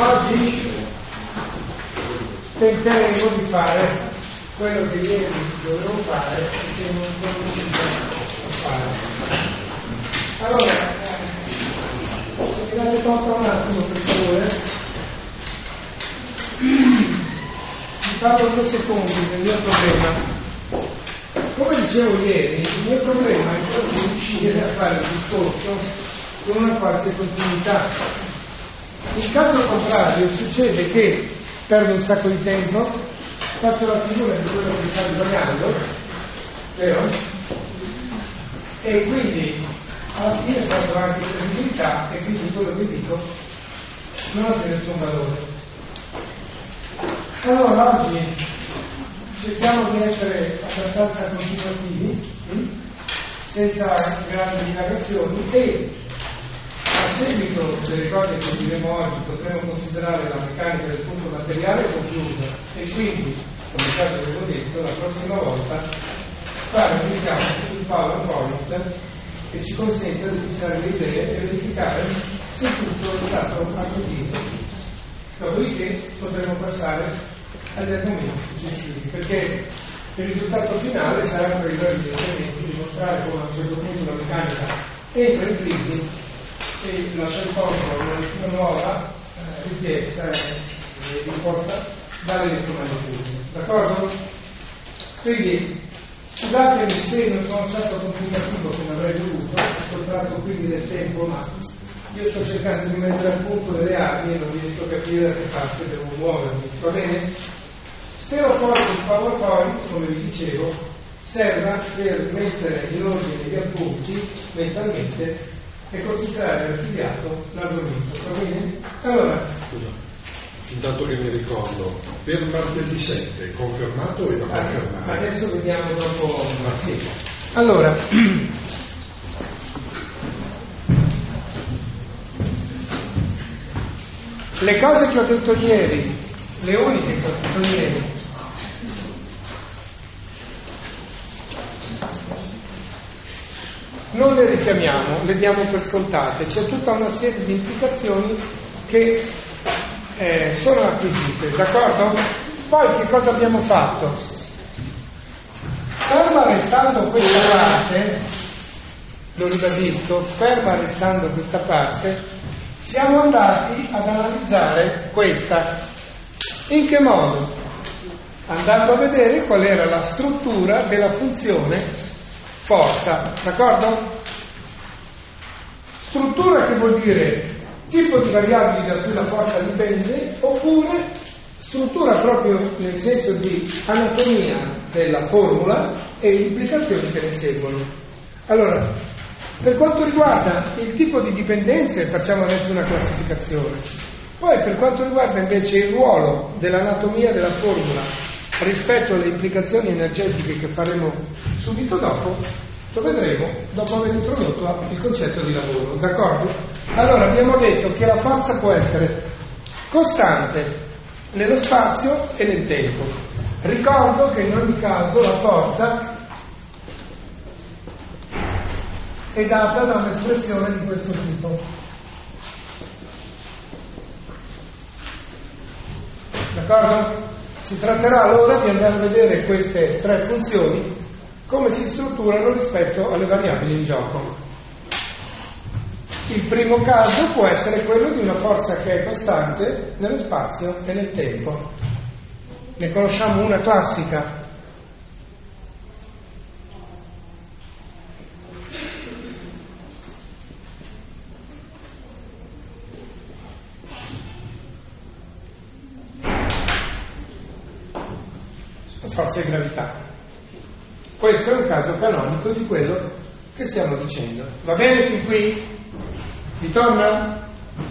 Oggi tenteremo di fare quello che ieri dovevo fare e che non sono riuscito a fare. Allora, se mi date conto un attimo, per favore, vi parlo 2 secondi del mio problema. Come dicevo ieri, il mio problema è quello di riuscire a fare il discorso con una qualche continuità. In caso contrario succede che perdo un sacco di tempo, faccio la figura di quello che sta sbagliando, vero? E quindi alla fine faccio anche credibilità e quindi quello che dico non ha più nessun valore. Allora oggi cerchiamo di essere abbastanza continuativi, senza grandi divagazioni, e a seguito delle cose che diremo oggi potremo considerare la meccanica del punto materiale conclusa e quindi, come già avevo detto, la prossima volta fare un richiamo sul PowerPoint che ci consente di fissare le idee e verificare se tutto è stato acquisito. Dopodiché potremo passare agli argomenti successivi, perché il risultato finale sarà quello evidentemente di dimostrare come a un certo punto la meccanica entra in crisi e lascia il posto una nuova richiesta imposta dall'elettromagnetismo. D'accordo? Quindi scusatemi se non sono stato complicativo come avrei dovuto, ho soltanto quindi del tempo, ma io sto cercando di mettere a punto delle armi e non riesco a capire da che parte devo muovermi, va bene? Spero poi che il PowerPoint, come vi dicevo, serva per mettere in ordine gli appunti mentalmente e considerare archiviato l'argomento, va bene? Allora, intanto che mi ricordo, per martedì 7 confermato e da confermare? Adesso vediamo dopo. Sì. Allora, le cose che ho detto ieri, le uniche che ho detto ieri, non le richiamiamo, le diamo per scontate. C'è tutta una serie di implicazioni che sono acquisite, d'accordo? Poi che cosa abbiamo fatto? Ferma restando questa parte, lo ribadisco, ferma restando questa parte, siamo andati ad analizzare questa. In che modo? Andando a vedere qual era la struttura della funzione forza, d'accordo? Struttura che vuol dire tipo di variabili da cui la forza dipende, oppure struttura proprio nel senso di anatomia della formula e implicazioni che ne seguono. Allora, per quanto riguarda il tipo di dipendenze, facciamo adesso una classificazione. Poi per quanto riguarda invece il ruolo dell'anatomia della formula rispetto alle implicazioni energetiche che faremo subito dopo, lo vedremo dopo aver introdotto il concetto di lavoro, d'accordo? Allora abbiamo detto che la forza può essere costante nello spazio e nel tempo. Ricordo che in ogni caso la forza è data da un'espressione di questo tipo. D'accordo? Si tratterà allora di andare a vedere queste 3 funzioni, come si strutturano rispetto alle variabili in gioco. Il primo caso può essere quello di una forza che è costante nello spazio e nel tempo. Ne conosciamo una classica. Forza di gravità. Questo è un caso canonico di quello che stiamo dicendo. Va bene fin qui? Vi torna?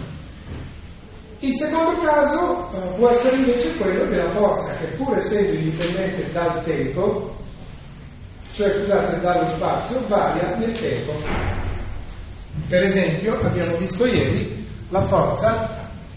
Il secondo caso può essere invece quello della forza che, pur essendo indipendente dal tempo, cioè scusate, dallo spazio, varia nel tempo. Per esempio, abbiamo visto ieri la forza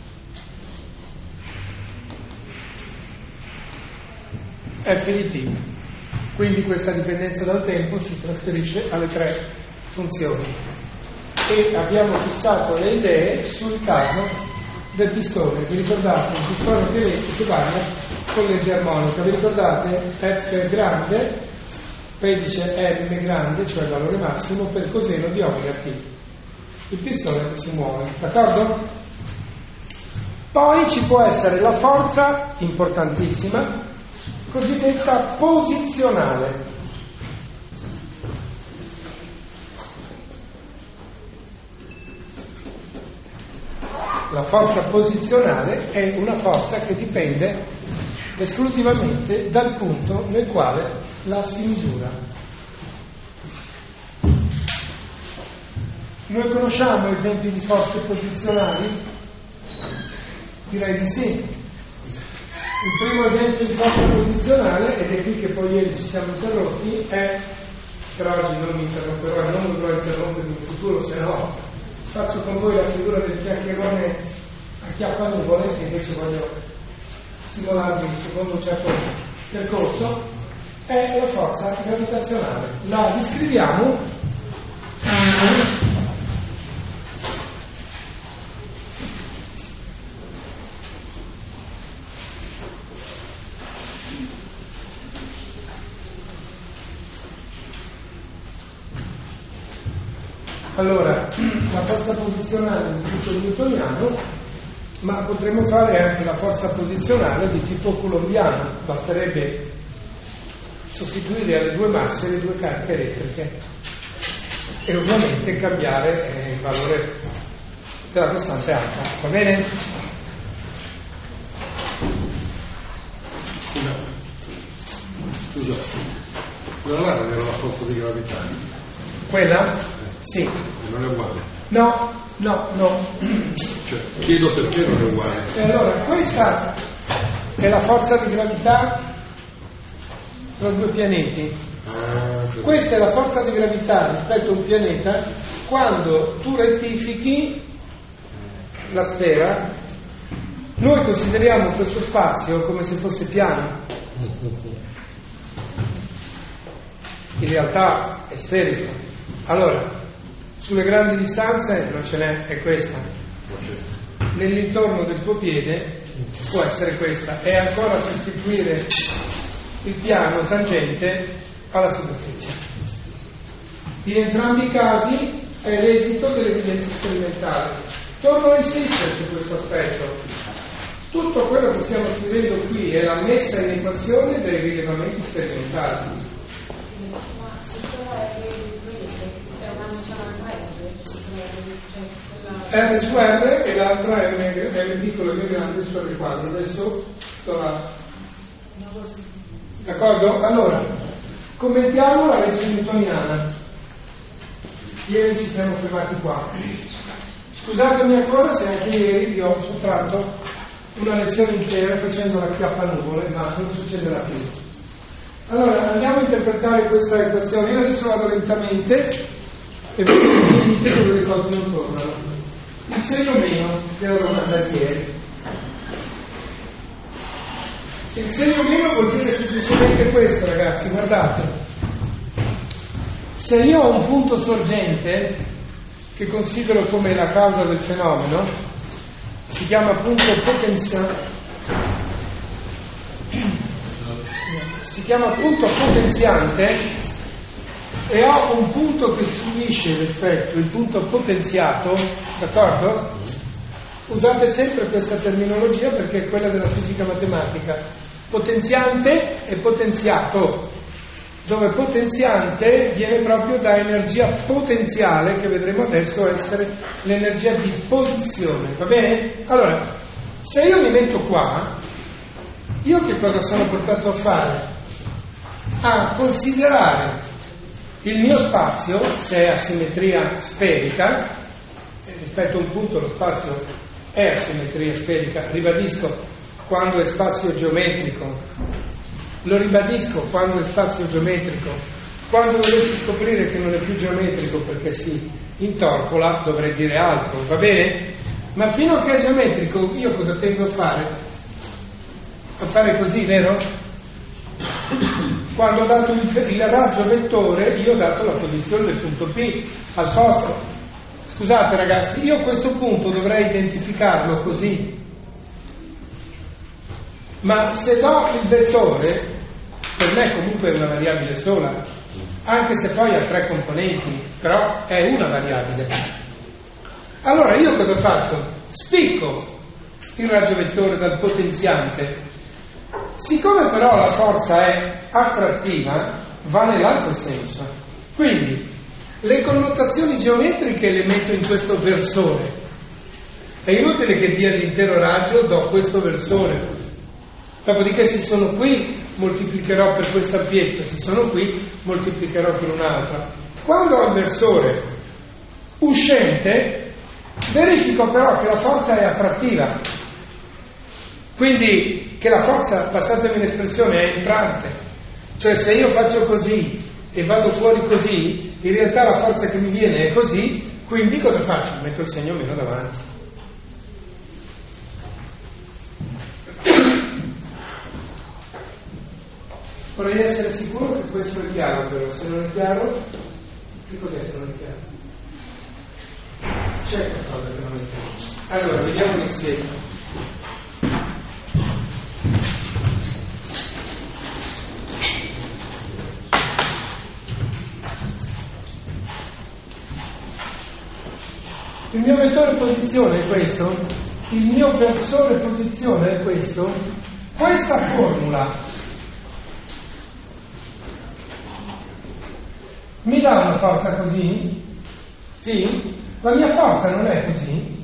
F di t. Quindi questa dipendenza dal tempo si trasferisce alle 3 funzioni. E abbiamo fissato le idee sul caso del pistone, vi ricordate? Il pistone che parla con legge armonica, vi ricordate? F grande, pedice M grande, cioè il valore massimo, per coseno di omega T. Il pistone si muove, d'accordo? Poi ci può essere la forza, importantissima, cosiddetta posizionale. La forza posizionale è una forza che dipende esclusivamente dal punto nel quale la si misura. Noi conosciamo esempi di forze posizionali? Direi di sì. Il primo esempio di forza posizionale, ed è qui che poi ieri ci siamo interrotti, è, per oggi non mi interromperò e non dovrò interrompere in futuro, se no faccio con voi la figura del chiacchierone a chiappanuvole, che invece voglio stimolarvi secondo un certo percorso, è la forza gravitazionale. La descriviamo allora, la forza posizionale di tipo newtoniano, ma potremmo fare anche la forza posizionale di tipo coulombiano, basterebbe sostituire alle due masse le due cariche elettriche e ovviamente cambiare il valore della costante alfa, va bene? Scusa, quella là non era la forza di gravità? Quella? Sì. Non è uguale? No. Cioè, chiedo perché non è uguale. E allora, questa è la forza di gravità tra due pianeti. Questa è la forza di gravità rispetto a un pianeta quando tu rettifichi la sfera. Noi consideriamo questo spazio come se fosse piano. In realtà è sferico. Allora, sulle grandi distanze non ce n'è, è questa. Nell'intorno del tuo piede può essere questa. È ancora sostituire il piano tangente alla superficie. In entrambi i casi è l'esito dell'evidenza sperimentale. Torno a insistere su questo aspetto. Tutto quello che stiamo scrivendo qui è la messa in equazione dei rilevamenti sperimentali. R su R e l'altra M piccolo e M grande su R quadro. Adesso d'accordo? Allora, commentiamo la legge newtoniana. Ieri ci siamo fermati qua. Scusatemi ancora se anche ieri vi ho sottratto una lezione intera facendo la chiappanuvole, ma non succederà più. Allora, andiamo a interpretare questa equazione. Io adesso vado lentamente e vedete dove le cose non tornano. Il segno meno della domanda di ieri. Il segno meno vuol dire semplicemente questo, ragazzi, guardate. Se io ho un punto sorgente che considero come la causa del fenomeno, si chiama punto potenziante, e ho un punto che subisce l'effetto, il punto potenziato, d'accordo? Usate sempre questa terminologia perché è quella della fisica matematica. Potenziante e potenziato, dove potenziante viene proprio da energia potenziale, che vedremo adesso essere l'energia di posizione, va bene? Allora, se io mi metto qua, io che cosa sono portato a fare? A considerare il mio spazio, se è a simmetria sferica, rispetto a un punto lo spazio è a simmetria sferica, ribadisco, quando è spazio geometrico, lo ribadisco quando è spazio geometrico. Quando dovessi scoprire che non è più geometrico perché si intorcola, dovrei dire altro, va bene? Ma fino a che è geometrico io cosa tengo a fare? A fare così, vero? Quando ho dato il raggio vettore, io ho dato la posizione del punto P al posto. Scusate ragazzi, io a questo punto dovrei identificarlo così, ma se do il vettore, per me comunque è una variabile sola, anche se poi ha 3 componenti, però è una variabile. Allora io cosa faccio? Spicco il raggio vettore dal potenziante. Siccome però la forza è attrattiva, va nell'altro senso. Quindi le connotazioni geometriche le metto in questo versore. È inutile che dia l'intero raggio, do questo versore. Dopodiché se sono qui moltiplicherò per questa ampiezza, se sono qui moltiplicherò per un'altra. Quando ho il versore uscente, verifico però che la forza è attrattiva. Quindi che la forza, passatemi l'espressione, è entrante. Cioè se io faccio così e vado fuori così, in realtà la forza che mi viene è così, quindi cosa faccio? Metto il segno meno davanti. Vorrei essere sicuro che questo è chiaro, però se non è chiaro, che cos'è che non è chiaro? C'è qualcosa che non è chiaro. Allora, vediamo insieme. Il mio vettore posizione è questo, il mio versore posizione è questo, questa formula mi dà una forza così? Sì? La mia forza non è così?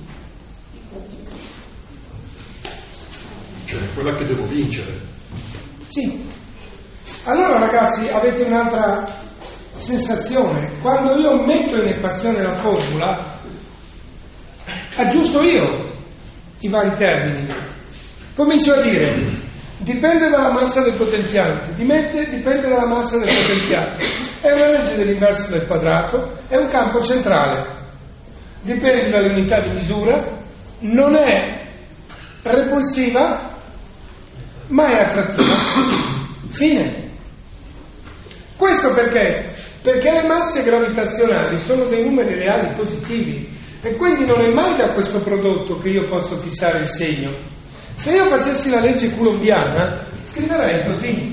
Cioè quella che devo vincere. Sì. Allora ragazzi avete un'altra sensazione. Quando io metto in equazione la formula, aggiusto io i vari termini. Comincio a dire, dipende dalla massa del potenziante, dipende dalla massa del potenziante. È una legge dell'inverso del quadrato, è un campo centrale. Dipende dalle unità di misura, non è repulsiva, ma è attrattiva. Fine. Questo perché? Perché le masse gravitazionali sono dei numeri reali positivi. E quindi non è mai da questo prodotto che io posso fissare il segno. Se io facessi la legge coulombiana, scriverei così.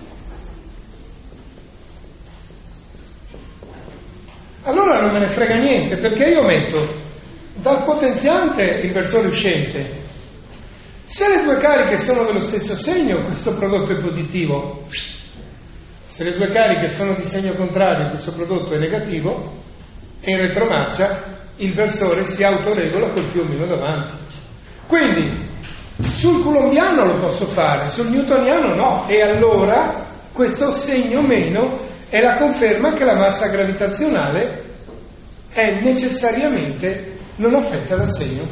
Allora non me ne frega niente, perché io metto dal potenziante il versore uscente. Se le due cariche sono dello stesso segno, questo prodotto è positivo. Se le due cariche sono di segno contrario, questo prodotto è negativo, e in retromarcia il versore si autoregola col più o meno davanti. Quindi sul coulombiano lo posso fare, sul newtoniano no, e allora questo segno meno è la conferma che la massa gravitazionale è necessariamente non affetta dal segno.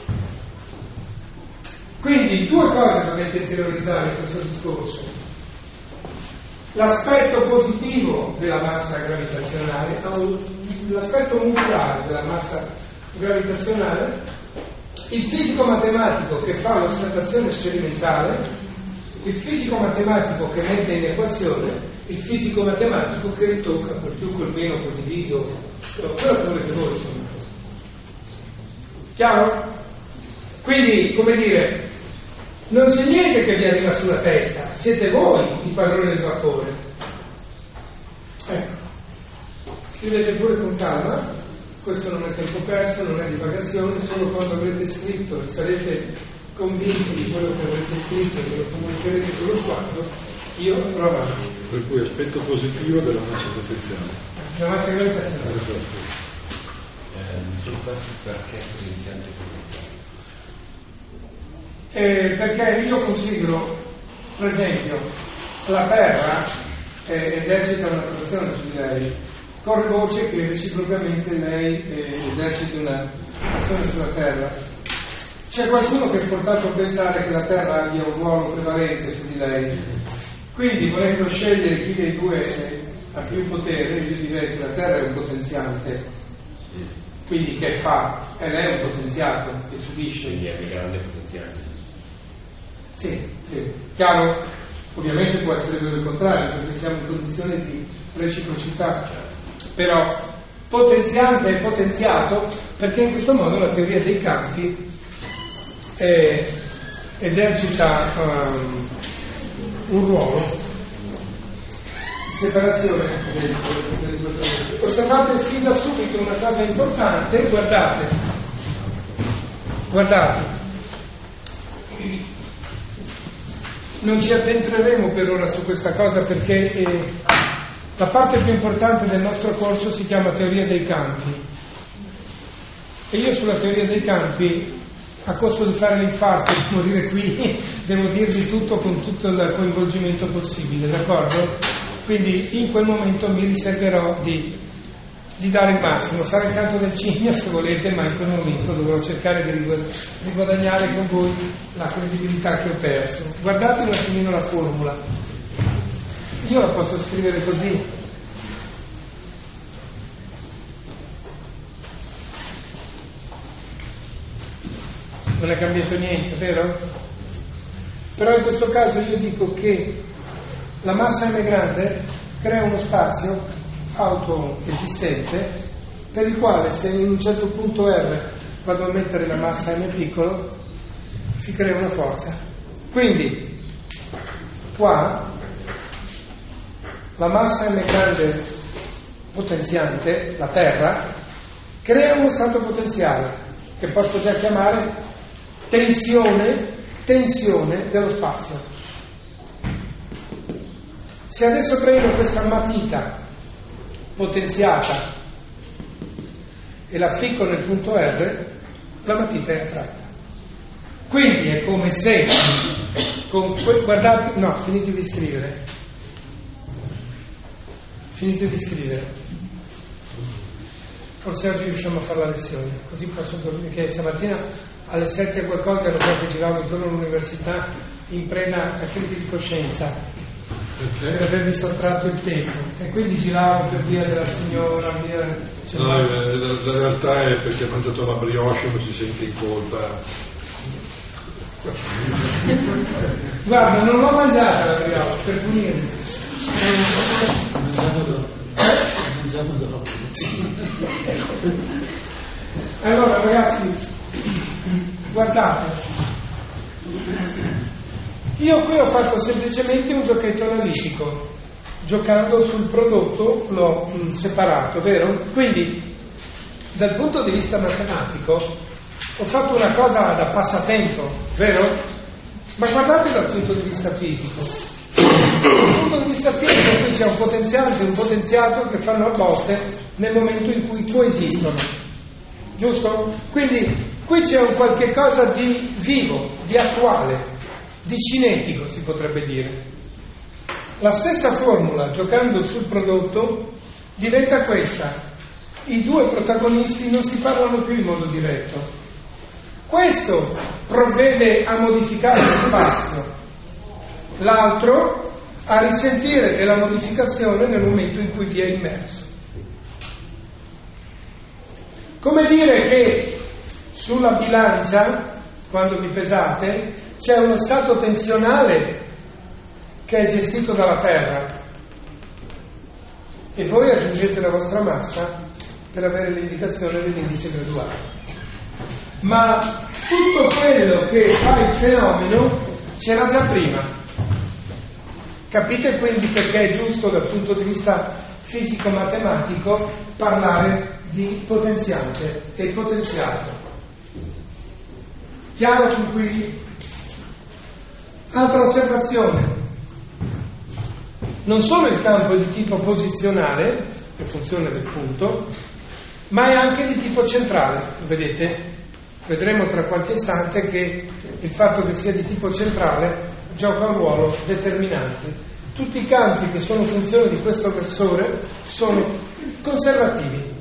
Quindi due cose dovete interiorizzare in questo discorso: l'aspetto positivo della massa gravitazionale, l'aspetto modulare della massa gravitazionale, il fisico matematico che fa l'osservazione sperimentale, il fisico matematico che mette in equazione, il fisico matematico che ritocca col più col meno condiviso, quello che volete voi, insomma. Chiaro? Quindi, come dire, non c'è niente che vi arriva sulla testa, siete voi i padroni del vapore. Ecco, scrivete pure con calma, questo non è tempo perso, non è divagazione, solo quando avrete scritto e sarete convinti di quello che avrete scritto e che lo comunicherete con lo sguardo, io andrò avanti. Per cui aspetto positivo della massa potenziale. La massa gravitazionale. Perché potenziante perché io considero, per esempio, la Terra esercita un'attrazione su di lei, corre voce che reciprocamente lei esercita un'azione sulla Terra. C'è qualcuno che è portato a pensare che la Terra abbia un ruolo prevalente su di lei, quindi volendo scegliere chi dei due ha più potere, io direi che la Terra è un potenziante, quindi che fa? E lei è un potenziato che subisce. quindi è un grande potenziante. Sì, chiaro? Ovviamente può essere vero il contrario, perché siamo in condizione di reciprocità, però potenziante e potenziato, perché in questo modo la teoria dei campi esercita un ruolo di separazione delle cose. Osservate fin da subito una cosa importante, guardate. Non ci addentreremo per ora su questa cosa perché la parte più importante del nostro corso si chiama teoria dei campi e io sulla teoria dei campi, a costo di fare l'infarto e di morire qui, devo dirvi tutto con tutto il coinvolgimento possibile, d'accordo? Quindi in quel momento mi riserverò di dare il massimo. Sarà il canto del cigno se volete, ma in quel momento dovrò cercare di guadagnare con voi la credibilità che ho perso. Guardate un attimino la formula. Io la posso scrivere così. Non è cambiato niente, vero? Però in questo caso io dico che la massa m grande crea uno spazio autoesistente per il quale, se in un certo punto R vado a mettere la massa m piccolo, si crea una forza. Quindi qua la massa m grande potenziante, la Terra, crea uno stato potenziale che posso già chiamare tensione dello spazio. Se adesso prendo questa matita potenziata e la ficco nel punto R, la matita è attratta. Quindi è come se guardate, no, finite di scrivere. Forse oggi riusciamo a fare la lezione, così posso dormire, che stamattina alle 7 qualcosa ero proprio giravo intorno all'università in plena crisi di coscienza per avermi sottratto il tempo e quindi giravo per via della signora no, la realtà è perché ha mangiato la brioche e non si sente in colpa. Guarda, non l'ho mangiata la brioche per punirmi. Mangiamo dopo. Allora ragazzi, guardate, io qui ho fatto semplicemente un giochetto analitico, giocando sul prodotto l'ho separato, vero? Quindi dal punto di vista matematico ho fatto una cosa da passatempo, vero? Ma guardate dal punto di vista fisico. Dal punto di vista fisico qui c'è un potenziante e un potenziato che fanno a botte nel momento in cui coesistono, giusto? Quindi qui c'è un qualche cosa di vivo, di attuale, di cinetico si potrebbe dire. La stessa formula giocando sul prodotto diventa questa: i due protagonisti non si parlano più in modo diretto, questo provvede a modificare lo spazio, l'altro a risentire della modificazione nel momento in cui vi è immerso. Come dire che sulla bilancia, quando vi pesate, c'è uno stato tensionale che è gestito dalla Terra e voi aggiungete la vostra massa per avere l'indicazione dell'indice graduale. Ma tutto quello che fa il fenomeno c'era già prima. Capite quindi perché è giusto dal punto di vista fisico-matematico parlare di potenziante e potenziato. Chiaro fin qui? Altra osservazione. Non solo il campo è di tipo posizionale, in funzione del punto, ma è anche di tipo centrale, vedete? Vedremo tra qualche istante che il fatto che sia di tipo centrale gioca un ruolo determinante. Tutti i campi che sono funzione di questo versore sono conservativi.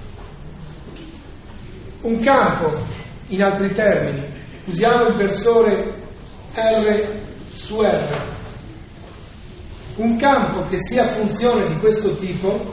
Un campo, in altri termini, usiamo il versore R su R. Un campo che sia funzione di questo tipo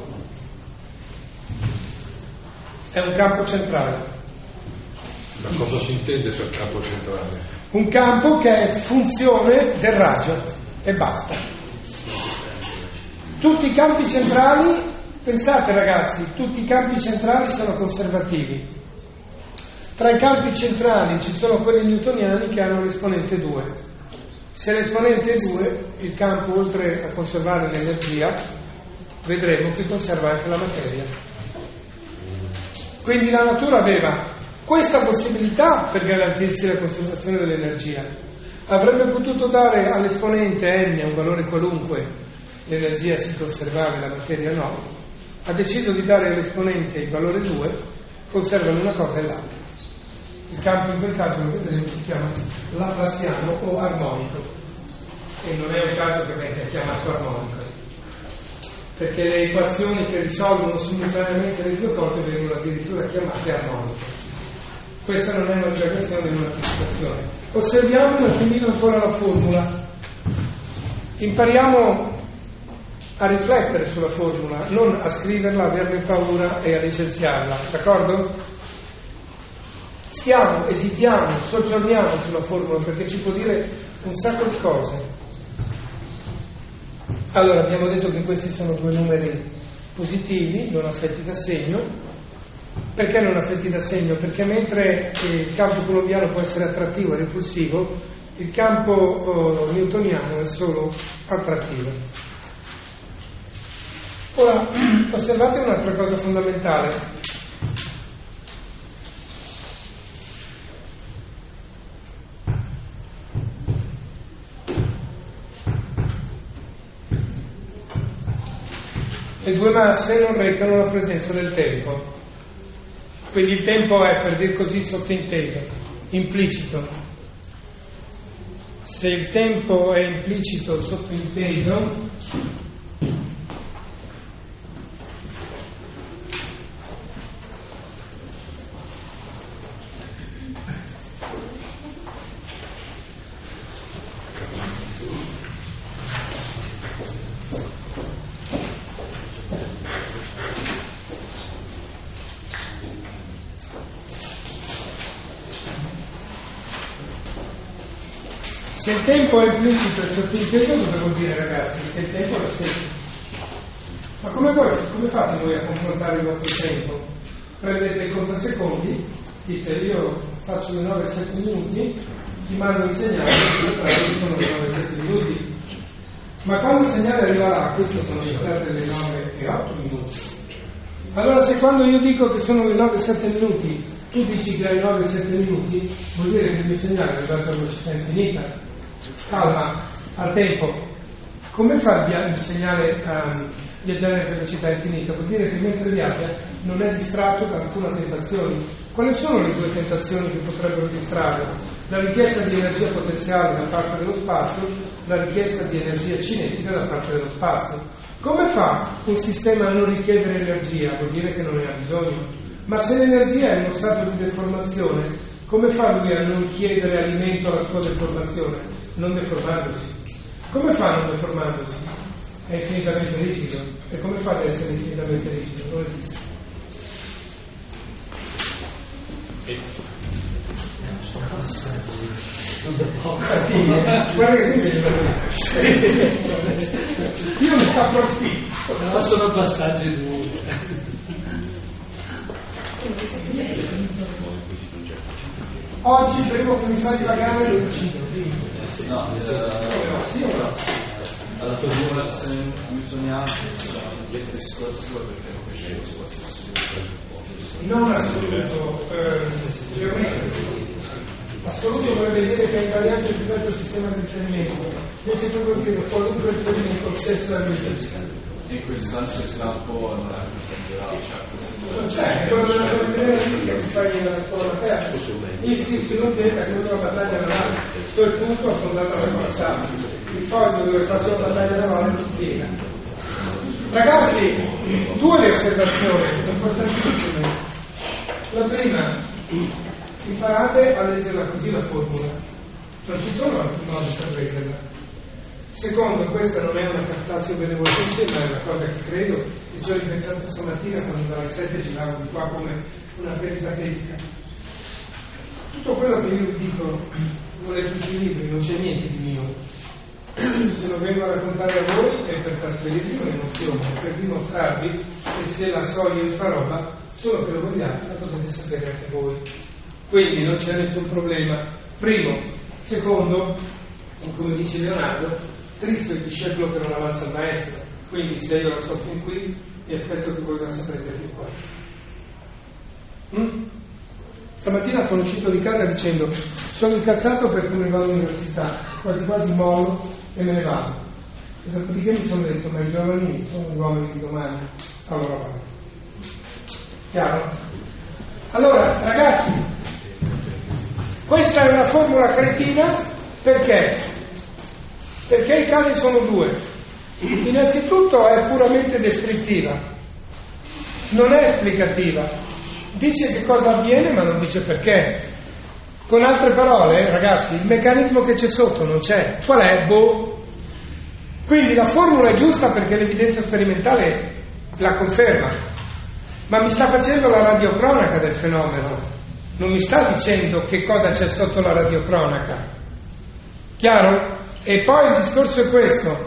è un campo centrale. Ma cosa si intende per campo centrale? Un campo che è funzione del raggio e basta. Tutti i campi centrali Pensate ragazzi, tutti i campi centrali sono conservativi. Tra i campi centrali ci sono quelli newtoniani che hanno l'esponente 2. Se l'esponente è 2, il campo, oltre a conservare l'energia, vedremo che conserva anche la materia. Quindi la natura aveva questa possibilità per garantirsi la conservazione dell'energia. Avrebbe potuto dare all'esponente n un valore qualunque, l'energia si conservava e la materia no. Ha deciso di dare all'esponente il valore 2, conservano una cosa e l'altra. Il campo in quel caso, lo vedremo, si chiama laplassiano o armonico, e non è un caso che venga chiamato armonico, perché le equazioni che risolvono simultaneamente le due cose vengono addirittura chiamate armoniche. Questa non è una divagazione, è un'anticipazione. Osserviamo un attimino ancora la formula, impariamo a riflettere sulla formula, non a scriverla, a averne paura e a licenziarla, d'accordo? Stiamo, esitiamo, soggiorniamo sulla formula perché ci può dire un sacco di cose. Allora, abbiamo detto che questi sono due numeri positivi, non affetti da segno. Perché non affetti da segno? Perché mentre il campo coulombiano può essere attrattivo e repulsivo, il campo newtoniano è solo attrattivo. Ora, osservate un'altra cosa fondamentale. Le due masse non recano la presenza del tempo, quindi il tempo è, per dir così, sottinteso, implicito. Se il tempo è implicito, sottinteso, se il tempo è implicito e sottinteso, cosa vuol dire, ragazzi? Che il tempo è lo stesso. Ma come fate voi a confrontare il vostro tempo? Prendete il contasecondi, dite io faccio le 9 e 7 minuti, ti mando il segnale, io sono le 9 e 7 minuti. Ma quando il segnale arriva là, queste sono iniziate le 9 e 8 minuti. Allora se quando io dico che sono le 9 e 7 minuti, tu dici che hai 9 e 7 minuti, vuol dire che il mio segnale è arrivato a velocità infinita. Calma, al tempo. Come fa il segnale a viaggiare a velocità infinita? Vuol dire che mentre viaggia non è distratto da alcuna tentazione. Quali sono le due tentazioni che potrebbero distrarre? La richiesta di energia potenziale da parte dello spazio, la richiesta di energia cinetica da parte dello spazio. Come fa un sistema a non richiedere energia? Vuol dire che non ne ha bisogno. Ma se l'energia è in uno stato di deformazione, come fa lui a non chiedere alimento alla sua deformazione? Non deformandosi. Come fa non deformandosi? È infinitamente rigido. E come fa ad essere infinitamente rigido? Non esiste. Io ne approfitto. No, sono passaggi duri. Oggi il primo commissario di pagare lo uccido. No, alla formulazione newtoniana questo discorso perché non fece il suo presupposto. Non assoluto, geometrico. Assoluto vorrebbe dire che è invariante rispetto al sistema di riferimento. Invece tu vuoi dire qualunque riferimento stesso è riferimento. In quel senso il campo non è considerato, non c'è, quello della che ti fai nella scuola aperta. Il sì, non diventa che una battaglia navale. Tu il punto affondato alla costa. Il foglio dove faccio la battaglia navale non si piega. Ragazzi, due le osservazioni importantissime. La prima, imparate a leggerla così la formula. Non ci sono altri modi per leggerla. Secondo, questa non è una captazio benevolente, ma è una cosa che credo, e ci ho ripensato stamattina quando dalle 7 giravo di qua come una peripatetica. Tutto quello che io dico, ho letto sui libri, non c'è niente di mio. se lo vengo a raccontare a voi è per trasferirvi un'emozione, per dimostrarvi che se la so io sta roba, solo che lo vogliate, la potete sapere anche voi. Quindi non c'è nessun problema. Primo. Secondo, come dice Leonardo, Cristo è il discepolo che non avanza il maestro. Quindi se io la so fin qui, mi aspetto che voi la saprete fin qua. Stamattina sono uscito di casa dicendo sono incazzato perché non vado all'università, quasi quasi mollo e me ne vado. E dopodiché mi sono detto ma i giovani sono gli uomini di domani, allora vado. Chiaro? Allora ragazzi, questa è una formula cretina perché? Perché i casi sono due. Innanzitutto è puramente descrittiva, non è esplicativa. Dice che cosa avviene ma non dice perché. Con altre parole, ragazzi, il meccanismo che c'è sotto non c'è. Qual è? Boh. Quindi la formula è giusta perché l'evidenza sperimentale la conferma, ma mi sta facendo la radiocronaca del fenomeno, non mi sta dicendo che cosa c'è sotto la radiocronaca. Chiaro? E poi il discorso è questo.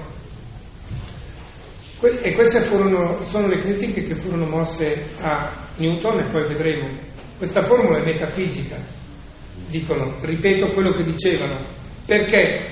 E queste sono le critiche che furono mosse a Newton, e poi vedremo. Questa formula è metafisica, dicono, ripeto quello che dicevano, perché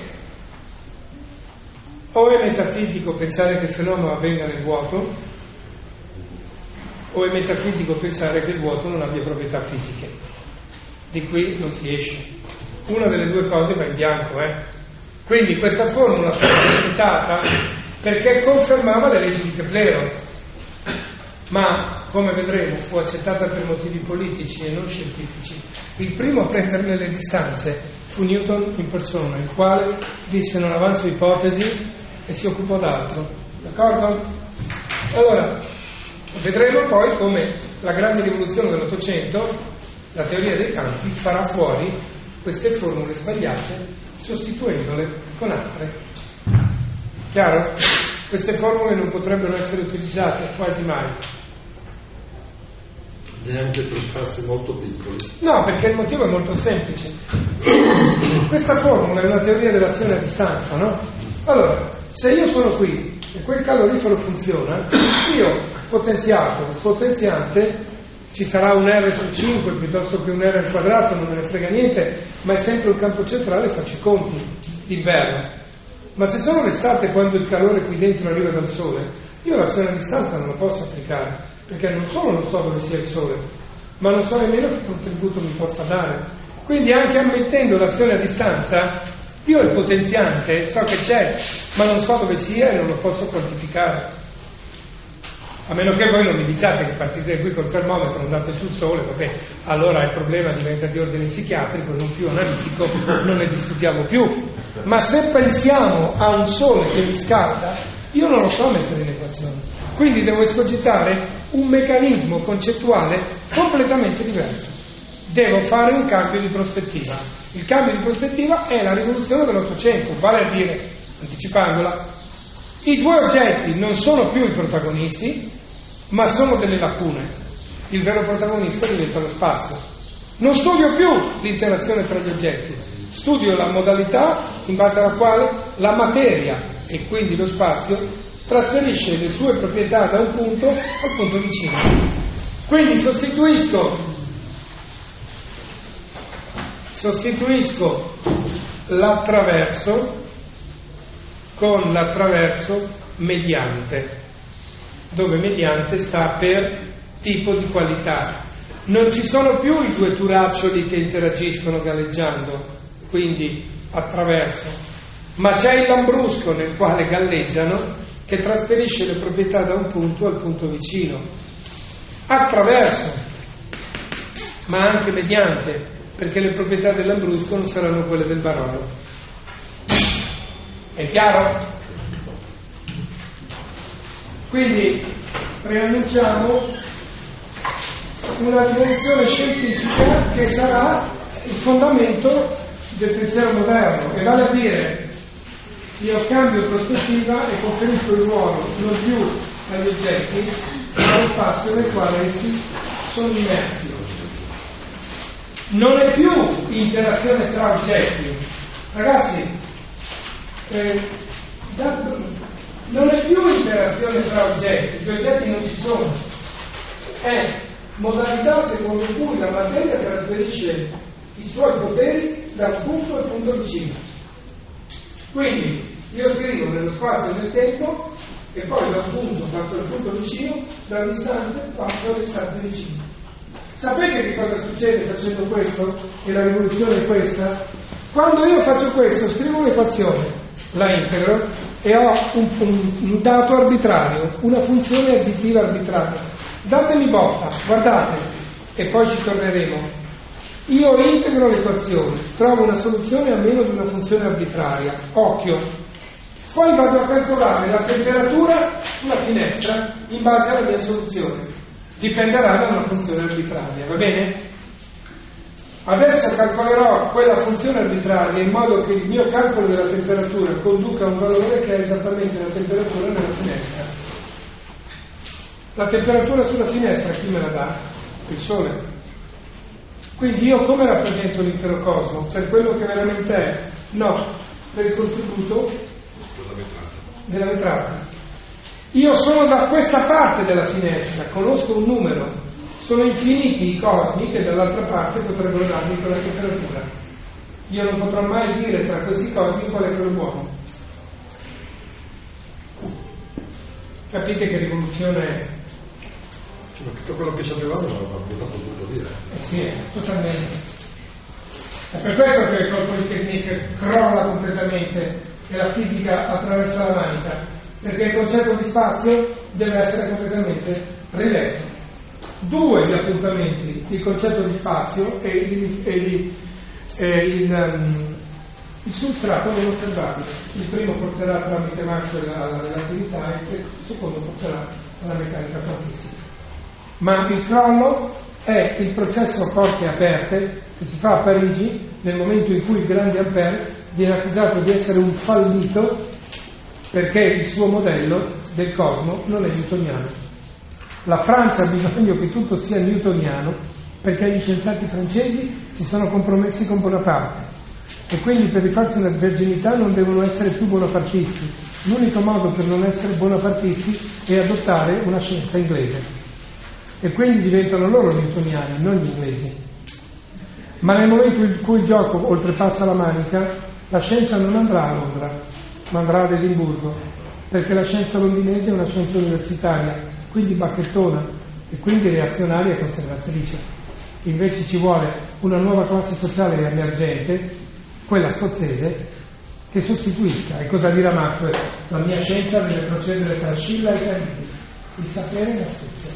o è metafisico pensare che il fenomeno avvenga nel vuoto, o è metafisico pensare che il vuoto non abbia proprietà fisiche. Di qui non si esce. Una delle due cose va in bianco, Quindi questa formula fu accettata perché confermava le leggi di Keplero, ma come vedremo fu accettata per motivi politici e non scientifici. Il primo a prenderne le distanze fu Newton in persona, il quale disse non avanzo ipotesi e si occupò d'altro, d'accordo? Allora vedremo poi come la grande rivoluzione dell'Ottocento, la teoria dei campi, farà fuori queste formule sbagliate sostituendole con altre. Chiaro? Queste formule non potrebbero essere utilizzate quasi mai. Neanche per spazi molto piccoli. No, perché il motivo è molto semplice. Questa formula è una teoria dell'azione a distanza, no? Allora, se io sono qui e quel calorifero funziona, io potenziato, potenziante, ci sarà un R su 5 piuttosto che un R al quadrato, non me ne frega niente, ma è sempre un campo centrale, faccio i conti d'inverno. Ma se sono l'estate quando il calore qui dentro arriva dal sole, io l'azione a distanza non la posso applicare, perché non solo non so dove sia il sole, ma non so nemmeno che contributo mi possa dare. Quindi anche ammettendo l'azione a distanza, io il potenziante so che c'è, ma non so dove sia e non lo posso quantificare. A meno che voi non mi diciate che partite qui col termometro, andate sul sole, vabbè, allora il problema diventa di ordine psichiatrico e non più analitico, non ne discutiamo più. Ma se pensiamo a un sole che mi scalda, io non lo so mettere in equazione. Quindi devo escogitare un meccanismo concettuale completamente diverso. Devo fare un cambio di prospettiva. Il cambio di prospettiva è la rivoluzione dell'Ottocento, vale a dire, anticipandola, i due oggetti non sono più i protagonisti, ma sono delle lacune. Il vero protagonista diventa lo spazio. Non studio più l'interazione tra gli oggetti, studio la modalità in base alla quale la materia, e quindi lo spazio, trasferisce le sue proprietà da un punto al punto vicino. Quindi sostituisco l'attraverso con l'attraverso mediante, dove mediante sta per tipo di qualità. Non ci sono più i due turaccioli che interagiscono galleggiando, quindi attraverso, ma c'è il lambrusco nel quale galleggiano che trasferisce le proprietà da un punto al punto vicino. Attraverso, ma anche mediante, perché le proprietà del lambrusco non saranno quelle del Barolo. È chiaro? Quindi preannunciamo una dimensione scientifica che sarà il fondamento del pensiero moderno, e vale a dire se io cambio prospettiva e conferisco il ruolo non più agli oggetti ma allo spazio nel quale essi sono immersi. Non è più interazione tra oggetti, ragazzi. non è più interazione tra oggetti, gli oggetti non ci sono, è modalità secondo cui la materia trasferisce i suoi poteri da un punto al punto vicino. Quindi io scrivo nello spazio e nel tempo e poi da un punto passo al punto vicino, dall'istante passo all'istante vicino. Sapete che cosa succede facendo questo? E la rivoluzione è questa? Quando io faccio questo, scrivo un'equazione, la integro e ho un dato arbitrario, una funzione additiva arbitraria. Datemi botta, guardate, e poi ci torneremo. Io integro l'equazione, trovo una soluzione almeno di una funzione arbitraria, occhio. Poi vado a calcolare la temperatura sulla finestra in base alla mia soluzione. Dipenderà da una funzione arbitraria, va bene? Adesso calcolerò quella funzione arbitraria in modo che il mio calcolo della temperatura conduca a un valore che è esattamente la temperatura nella finestra. La temperatura sulla finestra chi me la dà? Il sole. Quindi io come rappresento l'intero cosmo? Per quello che veramente è? No, per il contributo della vetrata. Io sono da questa parte della finestra, conosco un numero. Sono infiniti i cosmi che dall'altra parte potrebbero darmi quella temperatura. Io non potrò mai dire tra questi cosmi qual è quello buono. Capite che rivoluzione è? Ma tutto quello che sapevamo non l'abbiamo potuto dire. Sì, totalmente. È per questo che il colpo di Technique crolla completamente e la fisica attraversa la manica, perché il concetto di spazio deve essere completamente riletto. Due gli appuntamenti, il concetto di spazio e il substrato non osservabile. Il primo porterà tramite Maxwell alla relatività e il secondo porterà alla meccanica quantistica. Ma il crollo è il processo a porte aperte che si fa a Parigi nel momento in cui il grande Ampère viene accusato di essere un fallito perché il suo modello del cosmo non è newtoniano. La Francia ha bisogno che tutto sia newtoniano perché gli scienziati francesi si sono compromessi con Bonaparte e quindi per rifarsi una verginità non devono essere più bonapartisti. L'unico modo per non essere bonapartisti è adottare una scienza inglese e quindi diventano loro newtoniani, non gli inglesi. Ma nel momento in cui il gioco oltrepassa la manica, la scienza non andrà a Londra, ma andrà ad Edimburgo, perché la scienza londinese è una scienza universitaria, quindi bacchettona e quindi reazionaria e conservatrice. Invece ci vuole una nuova classe sociale emergente, quella scozzese, che sostituisca. E cosa dirà Maxwell? La mia scienza deve procedere tra Scilla e Caridi, il sapere e la stessa.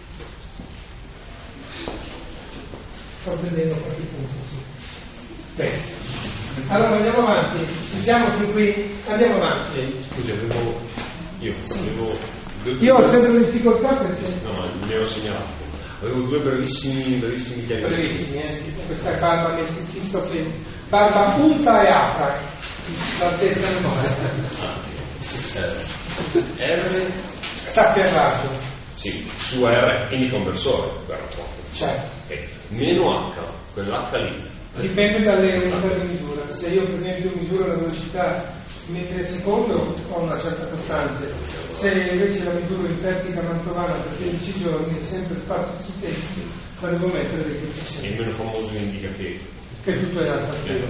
Sto vedendo qualche punto, sì. Bene. Allora andiamo avanti, ci siamo fin qui, andiamo avanti. Scusi, Io ho sempre difficoltà perché... No, ma mi ero segnalato. Avevo due brevissimi chiarimenti. Brevissimi, questa è barba che si fissa qui. Barba punta e apra. La testa non R sta per raggio. sì, su R indica un versore per rapporto. Certo. Meno H, quell'H lì. Dipende dalle unità di misura. Se io per esempio misuro la velocità in metri al secondo ho una certa costante. Se invece la misuro in vertica mantovana per 15 giorni è sempre spazio su tempi, ma devo mettere dei coefficienti. Il meno famoso indica che Tutto è alta zero.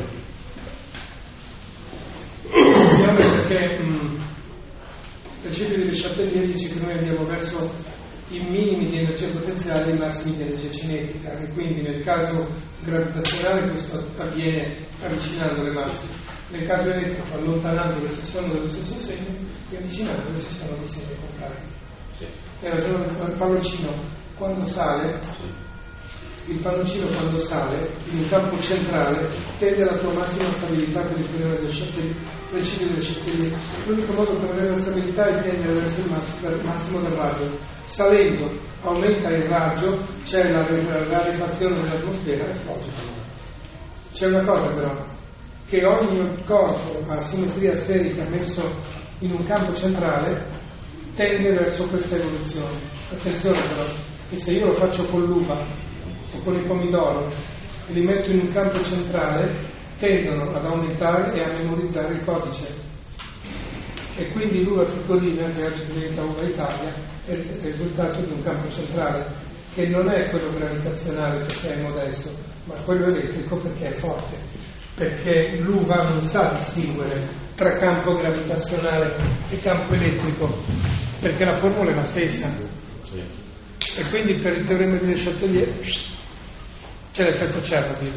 Vediamo perché il principio di Le Chatelier dice che noi andiamo verso i minimi di energia potenziale e i massimi di energia cinetica e quindi nel caso gravitazionale questo avviene avvicinando le masse, nel caso elettrico allontanandole se sono dello stesso segno e avvicinandole se sono di segno contrario. È ragione del palloncino quando sale, il palloncino quando sale in un campo centrale tende alla sua massima stabilità per il periodo del principio delle Chatelier. L'unico modo per avere la stabilità è tendere verso il massimo del raggio. Salendo aumenta il raggio, c'è la rarefazione dell'atmosfera e esplode. C'è una cosa però, che ogni corpo a simmetria sferica messo in un campo centrale tende verso questa evoluzione. Attenzione però, che se io lo faccio con l'uva o con il pomidoro e li metto in un campo centrale tendono ad aumentare e a memorizzare il codice. e quindi l'uva piccolina, che oggi diventa uva Italia, è il risultato di un campo centrale che non è quello gravitazionale perché è modesto, ma quello elettrico perché è forte, perché l'uva non sa distinguere tra campo gravitazionale e campo elettrico, perché la formula è la stessa. E quindi per il teorema di Le Chatelier c'è l'effetto Chernobyl.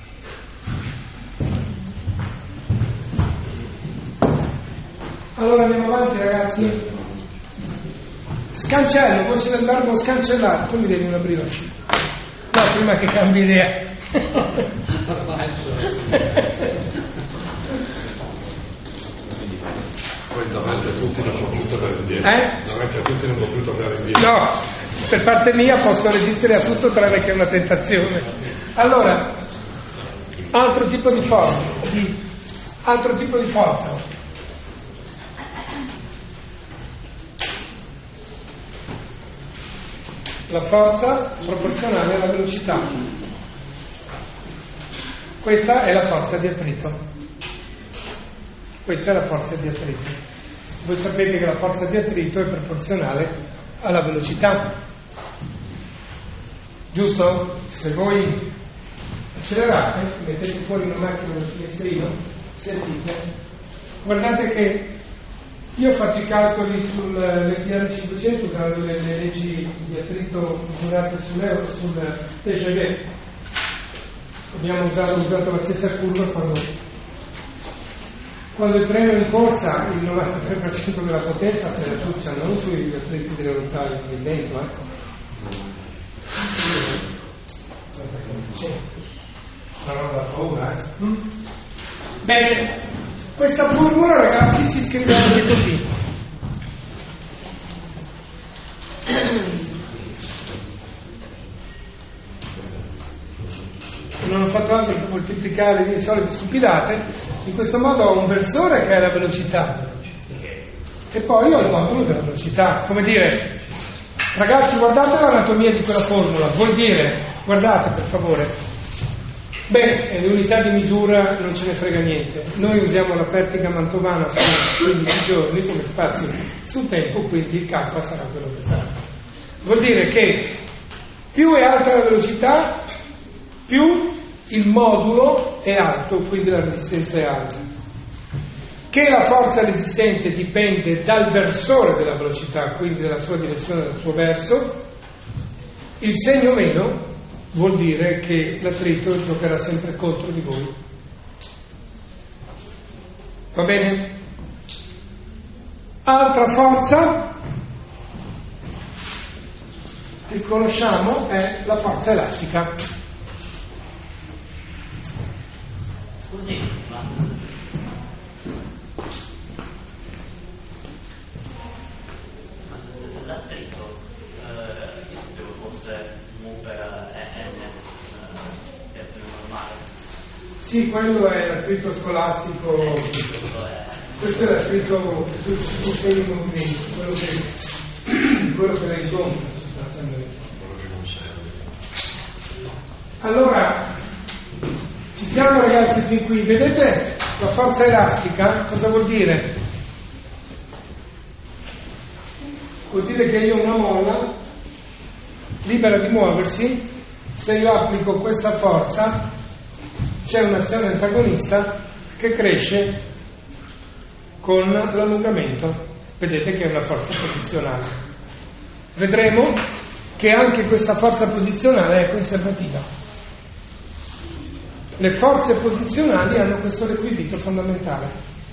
Allora andiamo avanti, ragazzi. Scancello, voce del verbo scancellare. Tu mi devi una brioche. No, prima che cambi idea. Poi davanti a tutti non può più tornare indietro. Davanti a tutti non può più tornare indietro. No, per parte mia posso resistere a tutto tranne che una tentazione. Allora, altro tipo di forza. La forza proporzionale alla velocità. Questa è la forza di attrito. Questa è la forza di attrito. Voi sapete che la forza di attrito è proporzionale alla velocità. Giusto? Se voi accelerate, mettete fuori una macchina dal finestrino, sentite, guardate che io ho fatto i calcoli sull'ETR 500 usando le leggi di attrito misurate sul TGV. Abbiamo usato la stessa curva quando il treno è in corsa, il 93% della potenza se la ciuccia non sui attriti delle rotaie del vento, non da paura, Bene, questa formula, ragazzi, si scrive anche così. Non ho fatto altro che moltiplicare le solite stupidate. In questo modo ho un versore che è la velocità e poi ho il modulo della velocità. Come dire, ragazzi, guardate l'anatomia di quella formula, vuol dire, guardate per favore. Beh, le unità di misura non ce ne frega niente. Noi usiamo la pertica mantovana su 15 giorni come spazio sul tempo, quindi il K sarà quello che sarà. Vuol dire che più è alta la velocità, più il modulo è alto, quindi la resistenza è alta. Che la forza resistente dipende dal versore della velocità, quindi dalla sua direzione, dal suo verso, il segno meno vuol dire che l'attrito giocherà sempre contro di voi. Va bene? Altra forza che conosciamo è la forza elastica. Scusi, ma l'attrito io sapevo fosse mu per n, che è normale. Sì, quello è l'attrito scolastico. Questo è l'attrito sul segno di movimento, quello che lei incontra sostanzialmente. Allora, ci siamo, ragazzi, fin qui. Vedete la forza elastica? Cosa vuol dire? Vuol dire che io ho una molla libera di muoversi, se io applico questa forza c'è un'azione antagonista che cresce con l'allungamento. Vedete che è una forza posizionale. Vedremo che anche questa forza posizionale è conservativa. Le forze posizionali hanno questo requisito fondamentale.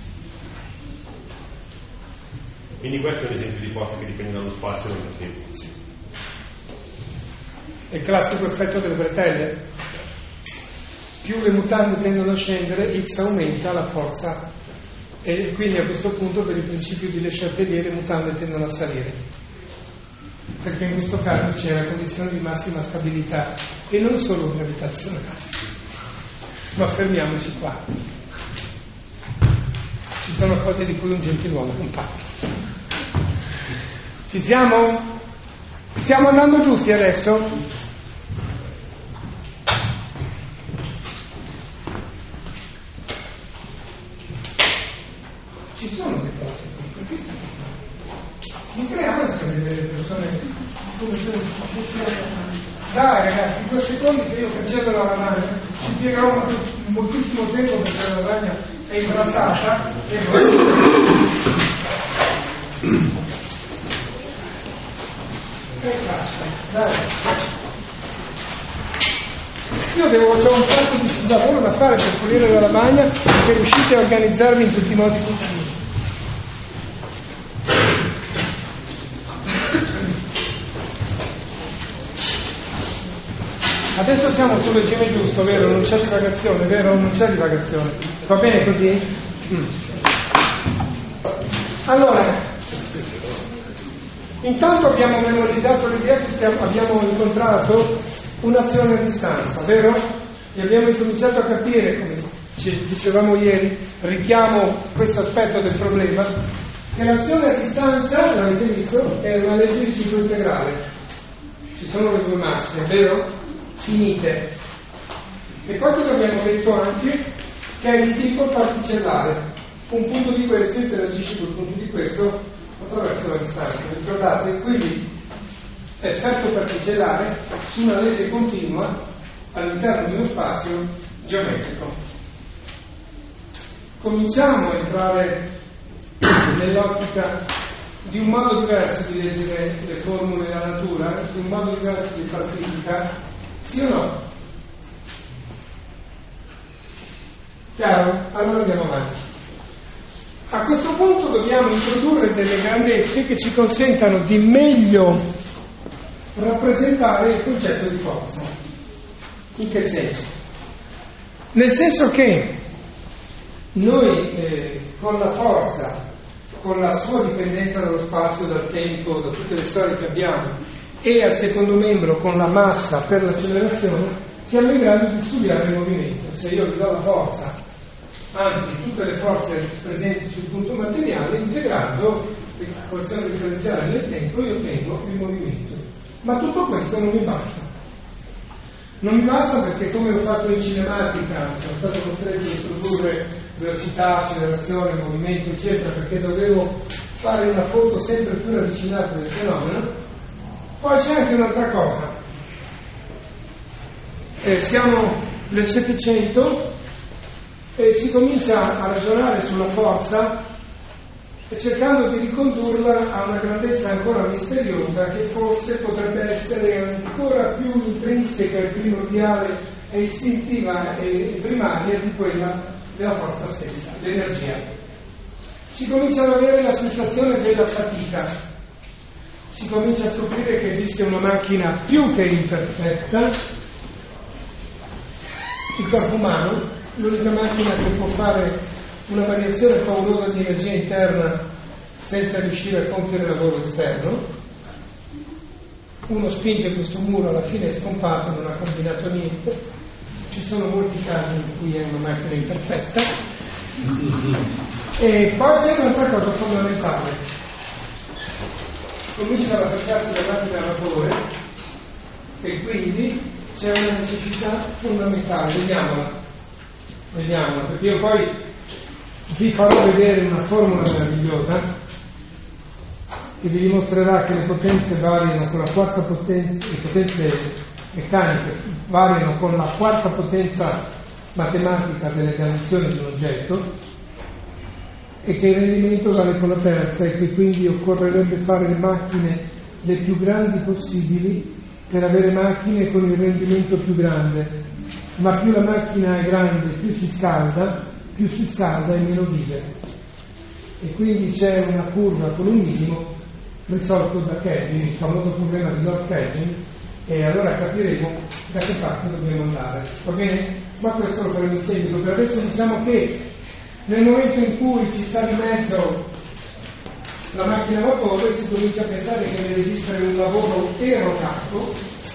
Quindi questo è un esempio di forza che dipende dallo spazio e non dal tempo. Sì. È il classico effetto delle bretelle. Più le mutande tendono a scendere, X aumenta la forza, e quindi a questo punto per il principio di Le Chatelier le mutande tendono a salire, perché in questo caso c'è la condizione di massima stabilità e non solo gravitazionale. Ma fermiamoci qua. Ci sono cose di cui un gentiluomo non parla. Ci siamo? Stiamo andando giusti adesso? Ci sono dei posti, perché non creiamo sempre delle persone come se dai ragazzi, in 2 secondi che io cancello la lavagna, ci piegherò moltissimo tempo perché la lavagna è imbrattata e dai. Io c'ho un sacco di lavoro da fare per pulire la lavagna e riuscite a organizzarmi in tutti i modi possibili. Adesso siamo sul regime giusto, vero? Non c'è divagazione, vero? Non c'è divagazione. Va bene così? Allora, intanto abbiamo memorizzato l'idea che abbiamo incontrato un'azione a distanza, vero? E abbiamo incominciato a capire, come ci dicevamo ieri, richiamo questo aspetto del problema, che l'azione a distanza, l'avete visto, è una legge di ciclo integrale. Ci sono le 2 masse, vero? Finite. E poi cosa abbiamo detto anche? Che è di tipo particellare. Un punto di questo interagisce col punto di questo attraverso la distanza. Ricordate? Quindi effetto particellare su una legge continua all'interno di uno spazio geometrico. Cominciamo a entrare nell'ottica di un modo diverso di leggere le formule della natura, di un modo diverso di fare fisica. Sì o no? Chiaro? Allora andiamo avanti. A questo punto dobbiamo introdurre delle grandezze che ci consentano di meglio rappresentare il concetto di forza. In che senso? Nel senso che noi con la forza, con la sua dipendenza dallo spazio, dal tempo, da tutte le storie che abbiamo, e al secondo membro con la massa per l'accelerazione, siamo in grado di studiare il movimento. Se io vi do la forza, anzi tutte le forze presenti sul punto materiale, integrando l'equazione differenziale nel tempo, io ottengo il movimento. Ma tutto questo non mi basta. Non mi basta perché, come ho fatto in cinematica, sono stato costretto a introdurre velocità, accelerazione, movimento, eccetera, perché dovevo fare una foto sempre più ravvicinata del fenomeno. Poi c'è anche un'altra cosa. Siamo nel Settecento e si comincia a ragionare sulla forza cercando di ricondurla a una grandezza ancora misteriosa che forse potrebbe essere ancora più intrinseca e primordiale e istintiva e primaria di quella della forza stessa, l'energia. Si comincia ad avere la sensazione della fatica. Si comincia a scoprire che esiste una macchina più che imperfetta, il corpo umano, l'unica macchina che può fare una variazione paurosa di energia interna senza riuscire a compiere lavoro esterno. Uno spinge questo muro, alla fine è scompato, non ha combinato niente. Ci sono molti casi in cui è una macchina imperfetta. E poi c'è un'altra cosa fondamentale. Comincia ad affacciarsi la macchina a vapore e quindi c'è una necessità fondamentale. Vediamola, perché io poi vi farò vedere una formula meravigliosa che vi dimostrerà che le potenze variano con la quarta potenza, le potenze meccaniche variano con la quarta potenza matematica delle dimensioni di un oggetto, e che il rendimento vale con la terza, e che quindi occorrerebbe fare le macchine le più grandi possibili per avere macchine con il rendimento più grande. Ma più la macchina è grande, più si scalda e meno vive. E quindi c'è una curva con un minimo risolto da Kelvin, il famoso problema di Lord Kelvin, e allora capiremo da che parte dobbiamo andare. Va bene? Ma questo lo faremo in seguito. Per adesso diciamo che nel momento in cui ci sta di mezzo la macchina a vapore, si comincia a pensare che deve esistere un lavoro erogato,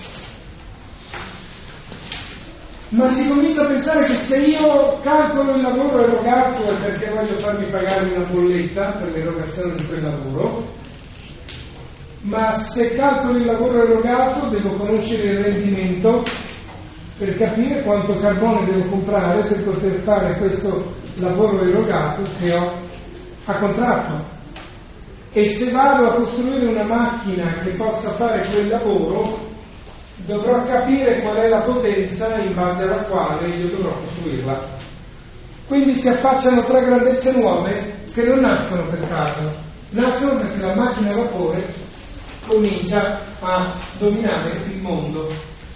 ma si comincia a pensare che se io calcolo il lavoro erogato è perché voglio farmi pagare una bolletta per l'erogazione di quel lavoro, ma se calcolo il lavoro erogato devo conoscere il rendimento per capire quanto carbone devo comprare per poter fare questo lavoro erogato che ho a contratto, e se vado a costruire una macchina che possa fare quel lavoro dovrò capire qual è la potenza in base alla quale io dovrò costruirla. Quindi si affacciano tre grandezze nuove che non nascono per caso, nascono perché la macchina a vapore comincia a dominare il mondo.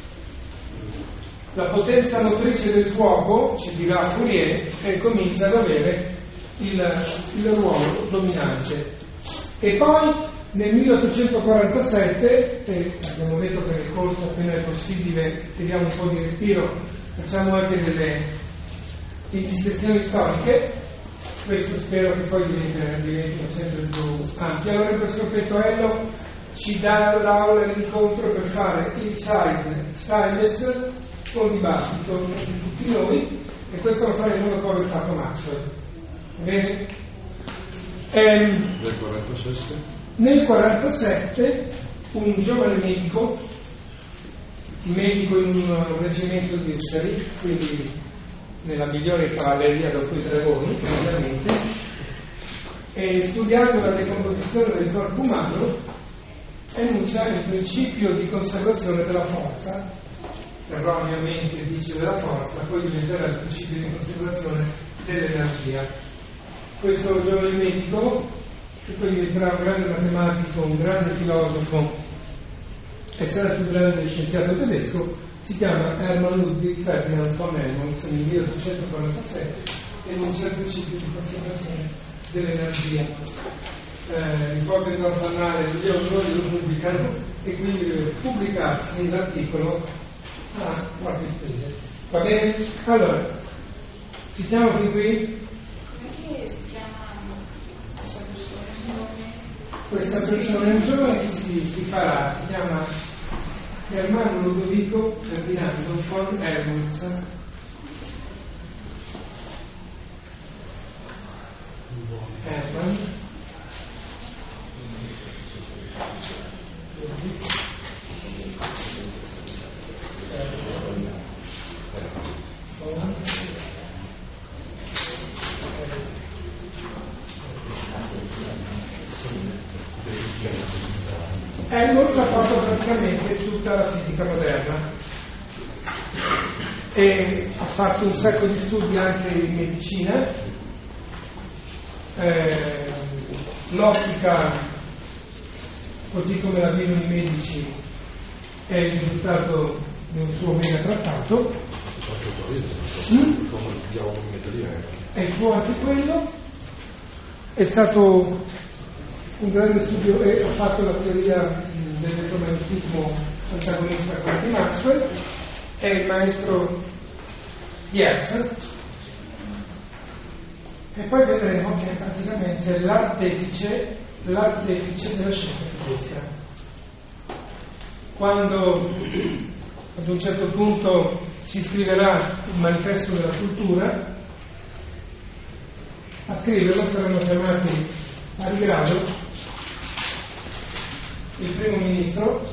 La potenza motrice del fuoco, ci dirà Fourier, e comincia ad avere il ruolo dominante. E poi nel 1847, e abbiamo detto che nel corso appena è possibile tiriamo un po' di respiro, facciamo anche delle indiscrezioni storiche, questo spero che poi diventino sempre più ampi. Allora il professor Pettoello ci dà l'aula d'incontro per fare inside science con dibattito di tutti noi, e questo lo faremo dopo aver fatto Maxwell. Va bene? Nel 47? Nel 1947 un giovane medico in un reggimento di Ussari, quindi nella migliore cavalleria dopo i dragoni, ovviamente, e studiando la decomposizione del corpo umano enuncia il principio di conservazione della forza, erroneamente dice della forza, poi diventerà il principio di conservazione dell'energia. Questo giovane medico, che poi diventerà un grande matematico, un grande filosofo e sarà il più grande scienziato tedesco, si chiama Hermann Ludwig Ferdinand von Helmholtz nel 1847, enuncia il principio di conservazione dell'energia. L'ipotesi orfanale di Dio lo pubblicano e quindi deve pubblicarsi l'articolo a proprie spese. Va bene? Allora, ci siamo fin qui? Perché si chiama questa persona? Questa persona è un giovane che si farà, si chiama Hermann Ludovico Ferdinando von Helmholtz. Hermann Helmholtz ha fatto praticamente tutta la fisica moderna e ha fatto un sacco di studi anche in medicina. L'ottica, così come la vivono i medici, è il risultato di un suo mega trattato. E fu anche quello. È stato un grande studio e ha fatto la teoria dell'elettromagnetismo antagonista con di Maxwell. È il maestro Hertz. E poi vedremo che è praticamente l'artefice della scienza tedesca. Quando ad un certo punto si scriverà il manifesto della cultura, a scriverlo saranno chiamati a rigrado il primo ministro,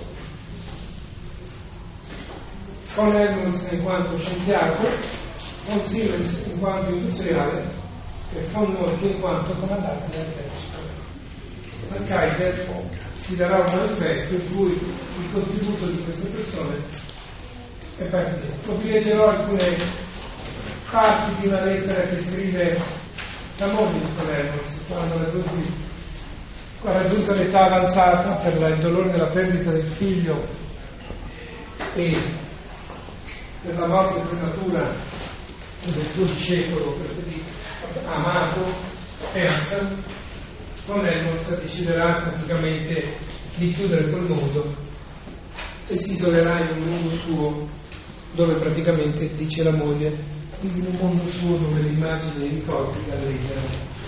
von Helmholtz in quanto scienziato, von Siemens in quanto industriale e von Moltke in quanto comandante dell'esercito. Al Kaiser si darà un manifesto in cui il contributo di queste persone è pazzesco. Vi leggerò alcune parti di una lettera che scrive la moglie di von Helmholtz quando ha raggiunto l'età avanzata per il dolore della perdita del figlio e per la morte prematura del suo discepolo amato Hertz. Von Helmholtz deciderà praticamente di chiudere quel mondo e si isolerà in un mondo suo dove praticamente, dice la moglie, in un mondo suo dove le immagini e i ricordi galleggiano.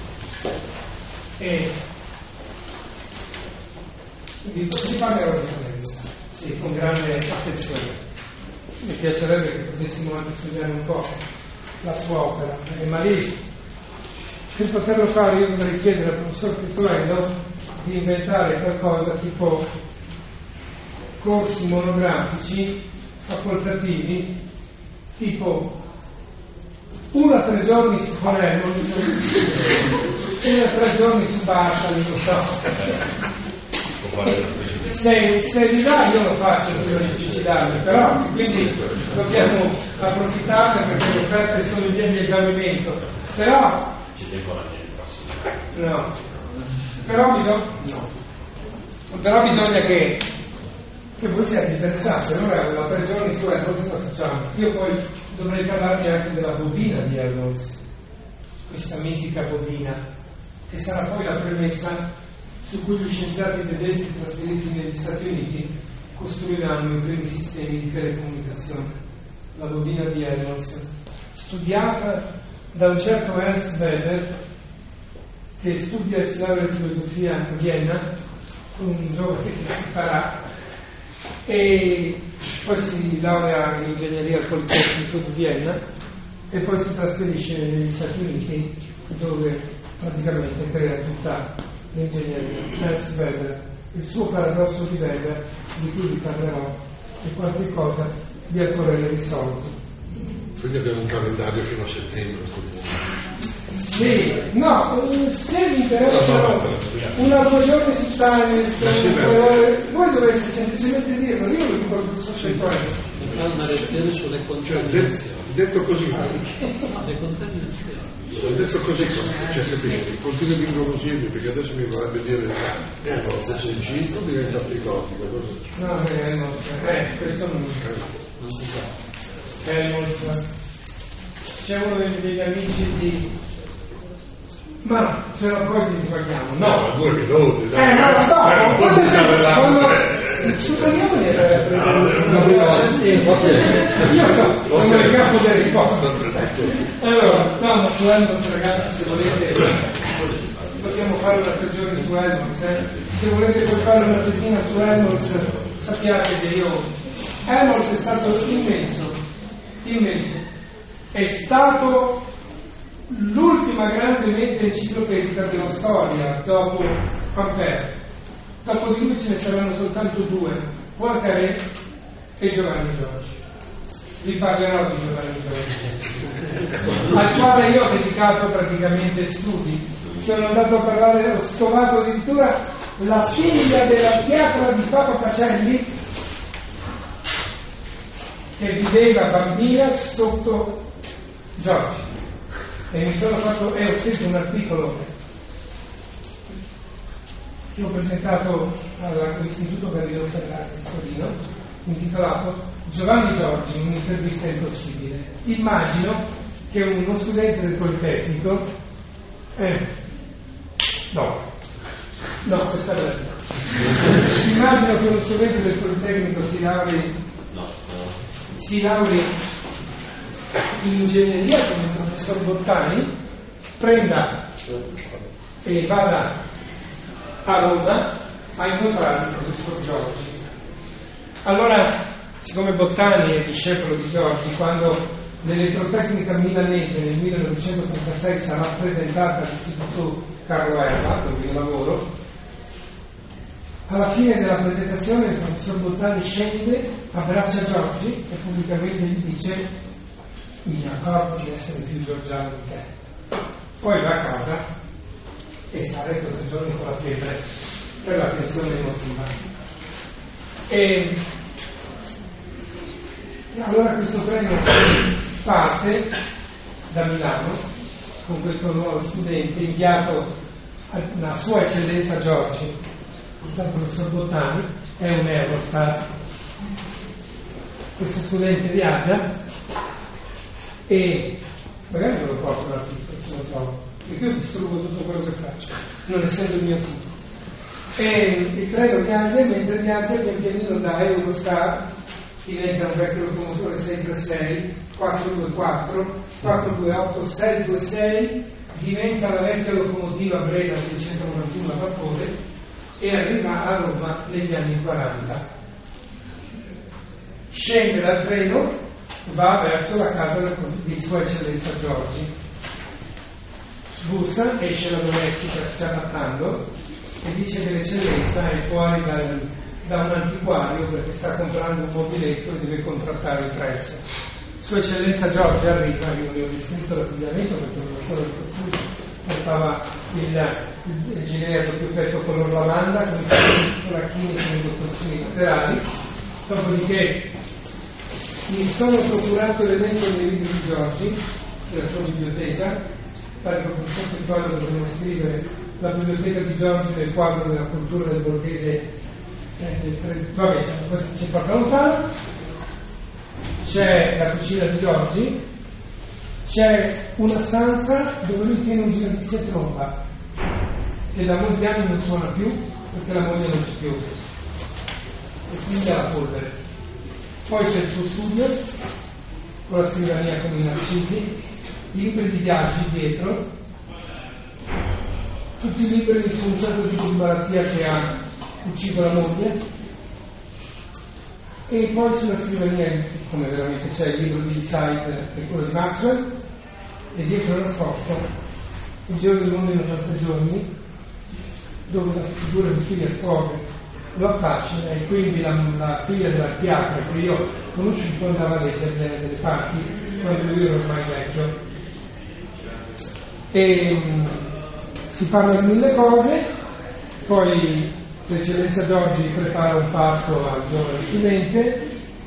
E vi parlerò di quello, sì, con grande attenzione. Mi piacerebbe che potessimo anche studiare un po' la sua opera, ma lì, per poterlo fare, io dovrei chiedere al professor Pettoello di inventare qualcosa tipo corsi monografici facoltativi, tipo una 3 giorni su Palermo, una 3 giorni su Bartali, non so. Se li dà io lo faccio per difficilarmi, però quindi dobbiamo approfittarne perché le offerte sono in via di esaurimento. Però però bisogna che voi siate interessati. Allora la 3 giorni su Helmholtz la facciamo. Io poi dovrei parlarvi anche della bobina di Helmholtz, questa mitica bobina, che sarà poi la premessa su cui gli scienziati tedeschi trasferiti negli Stati Uniti costruiranno i primi sistemi di telecomunicazione. La bobina di Helmholtz, studiata da un certo Ernst Weber, che studia e si laurea in filosofia a Vienna, un giovane che farà, e poi si laurea in ingegneria al Politecnico di Vienna e poi si trasferisce negli Stati Uniti, dove praticamente crea tutta l'ingegneria. Ernst Weber, il suo paradosso di Weber, di cui vi parlerò, è qualcosa di ancora irrisolto. Quindi abbiamo un calendario fino a settembre. Sì, no, se vi interessano una o 2 giorni su Science, voi dovete semplicemente dirlo, io lo dico al professor Centrale. Fa una lezione sulle contaminazioni. Detto così, Le contaminazioni. detto così, cioè capite, continuo di ingolosirmi perché adesso mi vorrebbe dire no, se c'è il cistro diventa psicotico. No, questo non si sa. C'è uno degli amici di... Ma se no poi ti paghiamo, no? 2 minuti, dai. Non puoi buttare l'acqua. Supponiamo di io sono il capo del riposo. Allora, no, su Helmholtz, ragazzi, se volete possiamo fare una 3 giorni su Helmholtz, se volete poi fare una tesina su Helmholtz, sappiate che Helmholtz è stato immenso, è stato l'ultima grande mente enciclopedica della storia dopo Ampère. Dopo di lui ce ne saranno soltanto 2, Poincaré e Giovanni Giorgi. Vi parlerò di Giovanni Giorgi, al quale io ho dedicato praticamente studi. Sono andato a parlare, ho scovato addirittura la figlia della pietra di Papa Pacelli, che viveva bambina sotto Giorgi. E mi sono fatto, ho scritto un articolo che ho presentato all'Istituto Galileo Ferrari di Torino, intitolato Giovanni Giorgi, un'intervista impossibile. Immagino che uno studente del Politecnico questa è bella. Immagino che uno studente del Politecnico si lauri in ingegneria come il professor Bottani, prenda e vada a Roma a incontrare il professor Giorgi. Allora, siccome Bottani è discepolo di Giorgi, quando l'elettrotecnica milanese nel 1936 sarà presentata all'Istituto Carlo Erba, dove io lavoro, alla fine della presentazione il professor Bottani scende, abbraccia Giorgi e pubblicamente gli dice: mi accorgo di essere più giorgiano di te. Poi va a casa e sta a letto 3 giorni con la febbre per la tensione emotiva. E allora questo treno parte da Milano con questo nuovo studente inviato alla sua eccellenza Giorgi, dal professor Bottani, è un Eurostar. Questo studente viaggia e magari me lo porto l'articolo se lo trovo, perché io distruggo tutto quello che faccio, non essendo il mio tipo. E il treno viaggia e mentre viaggia pian pianino da Eurostar diventa un vecchio locomotore 636, 424, 428, 626, diventa la vecchia locomotiva Breda 691 a vapore e arriva a Roma negli anni 40. Scende dal treno, va verso la casa di Sua Eccellenza Giorgi, bussa, esce la domestica sciabattando e dice che l'eccellenza è fuori da un antiquario perché sta comprando un mobiletto e deve contrattare il prezzo. Sua Eccellenza Giorgio arriva, io vi ho descritto l'abbigliamento perché uno solo di costume portava il gilet a doppio petto color lavanda con i polacchini con i bottoncini laterali. Dopodiché mi sono procurato l'elenco dei libri di Giorgi della sua biblioteca, pare che con questo ricordo dovremmo scrivere la biblioteca di Giorgi nel quadro della cultura del borghese vabbè, questo ci porta lontano. C'è la cucina di Giorgi, c'è una stanza dove lui tiene un giradischi a tromba che da molti anni non suona più perché la moglie non c'è più e quindi ha la polvere. Poi c'è il suo studio con la scrivania con i narcisi, i libri di viaggi dietro, tutti i libri su un certo tipo di malattia che ha ucciso la moglie, e poi sulla scrivania, come veramente c'è il libro di Side e quello di Maxwell, e dietro nascosto il giorno del mondo in 90 giorni, dove la figura di figlia Fogg lo affascina, e quindi la figlia dell'archiatra che io conosciuto andava a leggere delle parti quando lui era ormai vecchio. E si parla di mille cose, poi l'Eccellenza Giorgi prepara un pasto al giovane studente,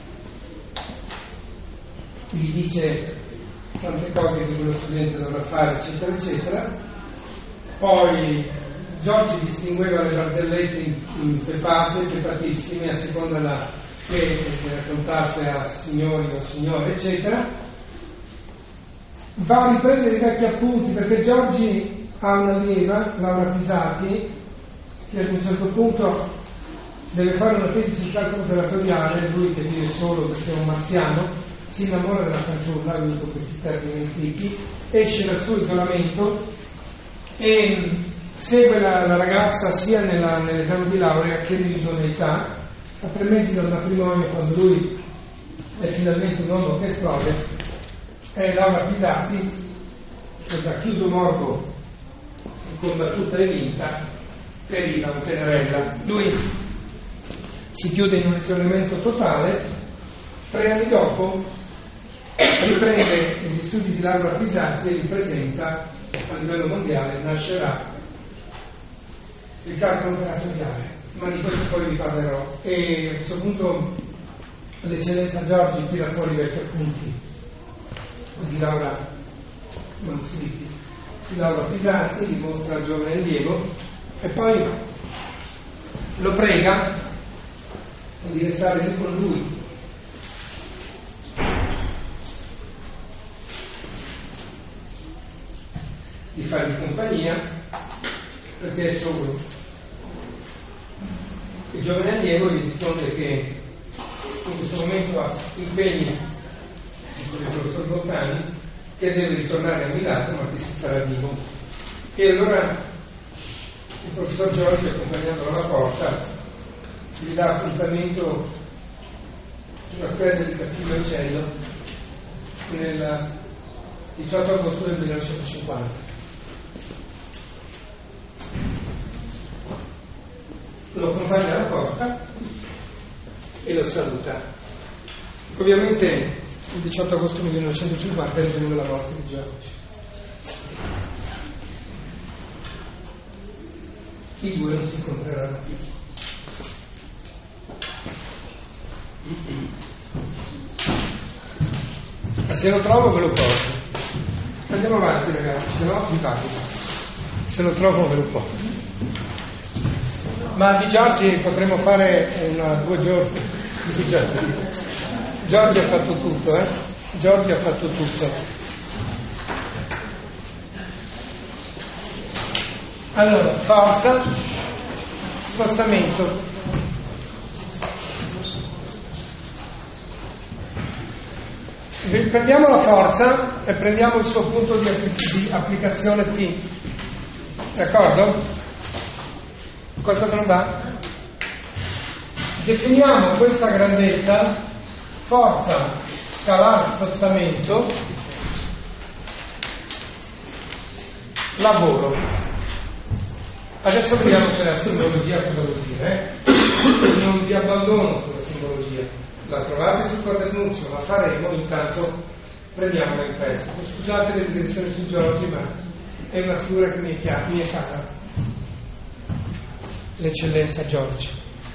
gli dice tante cose che quello studente dovrà fare, eccetera, eccetera. Poi Giorgi distingueva le barzellette in fasi, preparatissime, a seconda che raccontasse a signori o signore, eccetera. Va a riprendere i vecchi appunti, perché Giorgi ha un'allieva, Laura Pisati, che ad un certo punto deve fare una tesi sul calcolo operatoriale, lui che vive solo perché è un marziano, si innamora della fanciulla, lui con questi termini antichi, esce dal suo isolamento e segue la ragazza sia nell'esame di laurea che nell'idoneità. A 3 mesi dal matrimonio, quando lui è finalmente un uomo che esplode, è Laura Pisati, che da chiuso morto, combattuta e vinta, Perina, un tenerella. Lui si chiude in un isolamento totale. 3 anni dopo riprende gli studi di Laura Pisati e li presenta a livello mondiale. Nascerà il calcolo operatoriale, ma di questo poi vi parlerò. E a questo punto l'Eccellenza Giorgi tira fuori i vecchi appunti di Laura manoscritti di Laura Pisati, li mostra al giovane allievo e poi lo prega di restare lì con lui. Di fargli compagnia perché è solo. Il giovane allievo gli risponde che in questo momento ha impegni con il professor Bottani, che deve ritornare a Milano ma che si farà vivo. E allora il professor Giorgi, accompagnandolo alla porta, gli dà appuntamento sulla spiaggia di Castiglioncello nel 18 agosto del 1950. Lo accompagna alla porta e lo saluta. Ovviamente il 18 agosto 1950 è il giorno della morte di Giorgi. I due non si incontreranno più. Ma se lo trovo ve lo porto. Andiamo avanti ragazzi, se no vi parlo. Se lo trovo ve lo porto. Ma di Giorgi potremmo fare 2 giorni. Giorgi ha fatto tutto, Giorgi ha fatto tutto. Allora, forza, spostamento. Prendiamo la forza e prendiamo il suo punto di applicazione P. D'accordo? Qualcosa non va? Definiamo questa grandezza, forza, scalare, spostamento, lavoro. Adesso vediamo che la simbologia cosa vuol dire. Non vi abbandono sulla simbologia. la trovate sul quadernunzio, la faremo, intanto prendiamola in pezzi. Scusate le direzioni su Giorgi, ma è una figura che mi è cara, l'eccellenza Giorgi.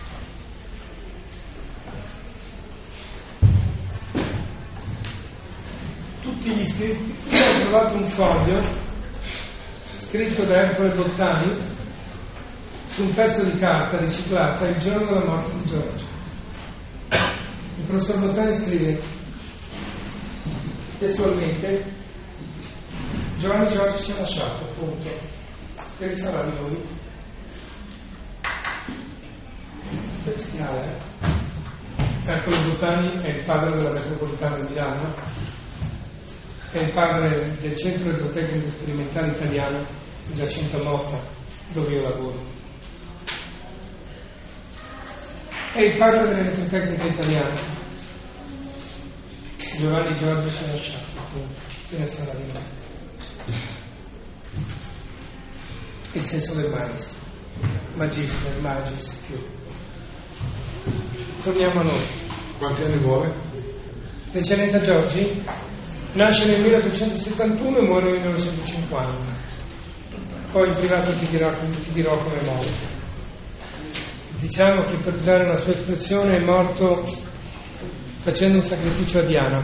Tutti gli scritti, io ho trovato un foglio scritto da Ercole Bottani su un pezzo di carta riciclata il giorno della morte di Giorgi. Il professor Bottani scrive testualmente: Giovanni Giorgi ci ha lasciato, appunto, che ne sarà di noi? Bestiale. Ercole Bottani è il padre della metropolitana di Milano, è il padre del Centro Elettrotecnico Sperimentale Italiano Giacinto Motta, dove io lavoro. È il padre dell'elettrotecnica italiana. Giovanni Giorgi ci ha lasciato, che ne sarà di noi? Il senso del maestro, magister, magis, più. Torniamo a noi. Quanti anni vuole? L'eccellenza Giorgi nasce nel 1871 e muore nel 1950. Poi in privato ti dirò come muore. Diciamo che, per dare una sua espressione, è morto facendo un sacrificio a Diana.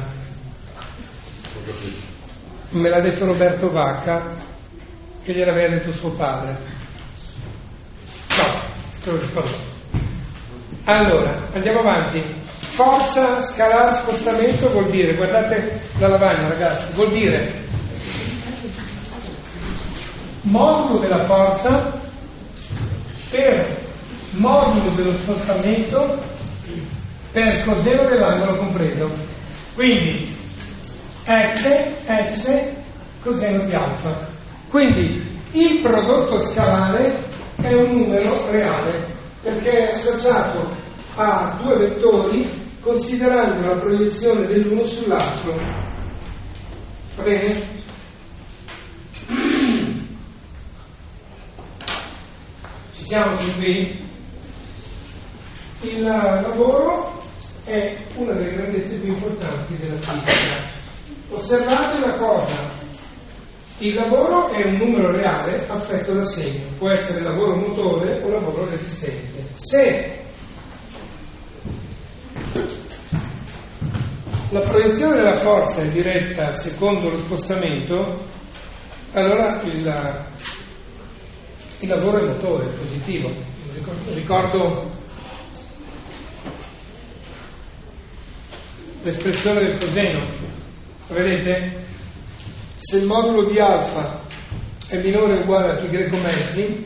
Me l'ha detto Roberto Vacca, che gliel'aveva detto suo padre. No, te lo ricordo. Allora, andiamo avanti. Forza, scalare, spostamento vuol dire, guardate la lavagna ragazzi, vuol dire modulo della forza per modulo dello spostamento per coseno dell'angolo compreso. Quindi S coseno di alfa. Quindi il prodotto scalare è un numero reale perché è associato a due vettori considerando la proiezione dell'uno sull'altro. Va bene? Ci siamo qui? Il lavoro è una delle grandezze più importanti della fisica. Osservate una cosa: il lavoro è un numero reale affetto da segno, può essere lavoro motore o lavoro resistente. Se la proiezione della forza è diretta secondo lo spostamento, allora il lavoro è motore, è positivo. Ricordo l'espressione del coseno, vedete? Se il modulo di alfa è minore o uguale a pi greco mezzi,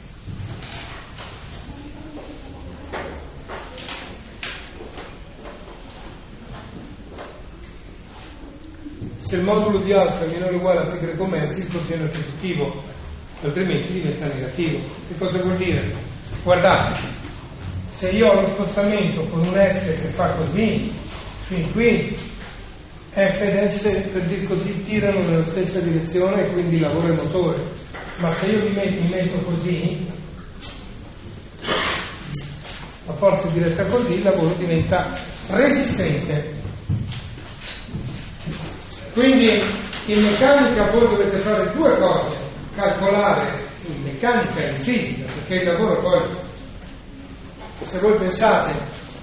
se il modulo di alfa è minore o uguale a pi greco mezzi, il coseno è positivo, altrimenti diventa negativo. Che cosa vuol dire? Guardate, se io ho lo spostamento con un F che fa così, fin qui, F ed S, per dir così, tirano nella stessa direzione e quindi lavoro è motore. Ma se io mi metto così, la forza è diretta così, il lavoro diventa resistente. Quindi in meccanica voi dovete fare due cose: calcolare in meccanica e in fisica, perché il lavoro poi, se voi pensate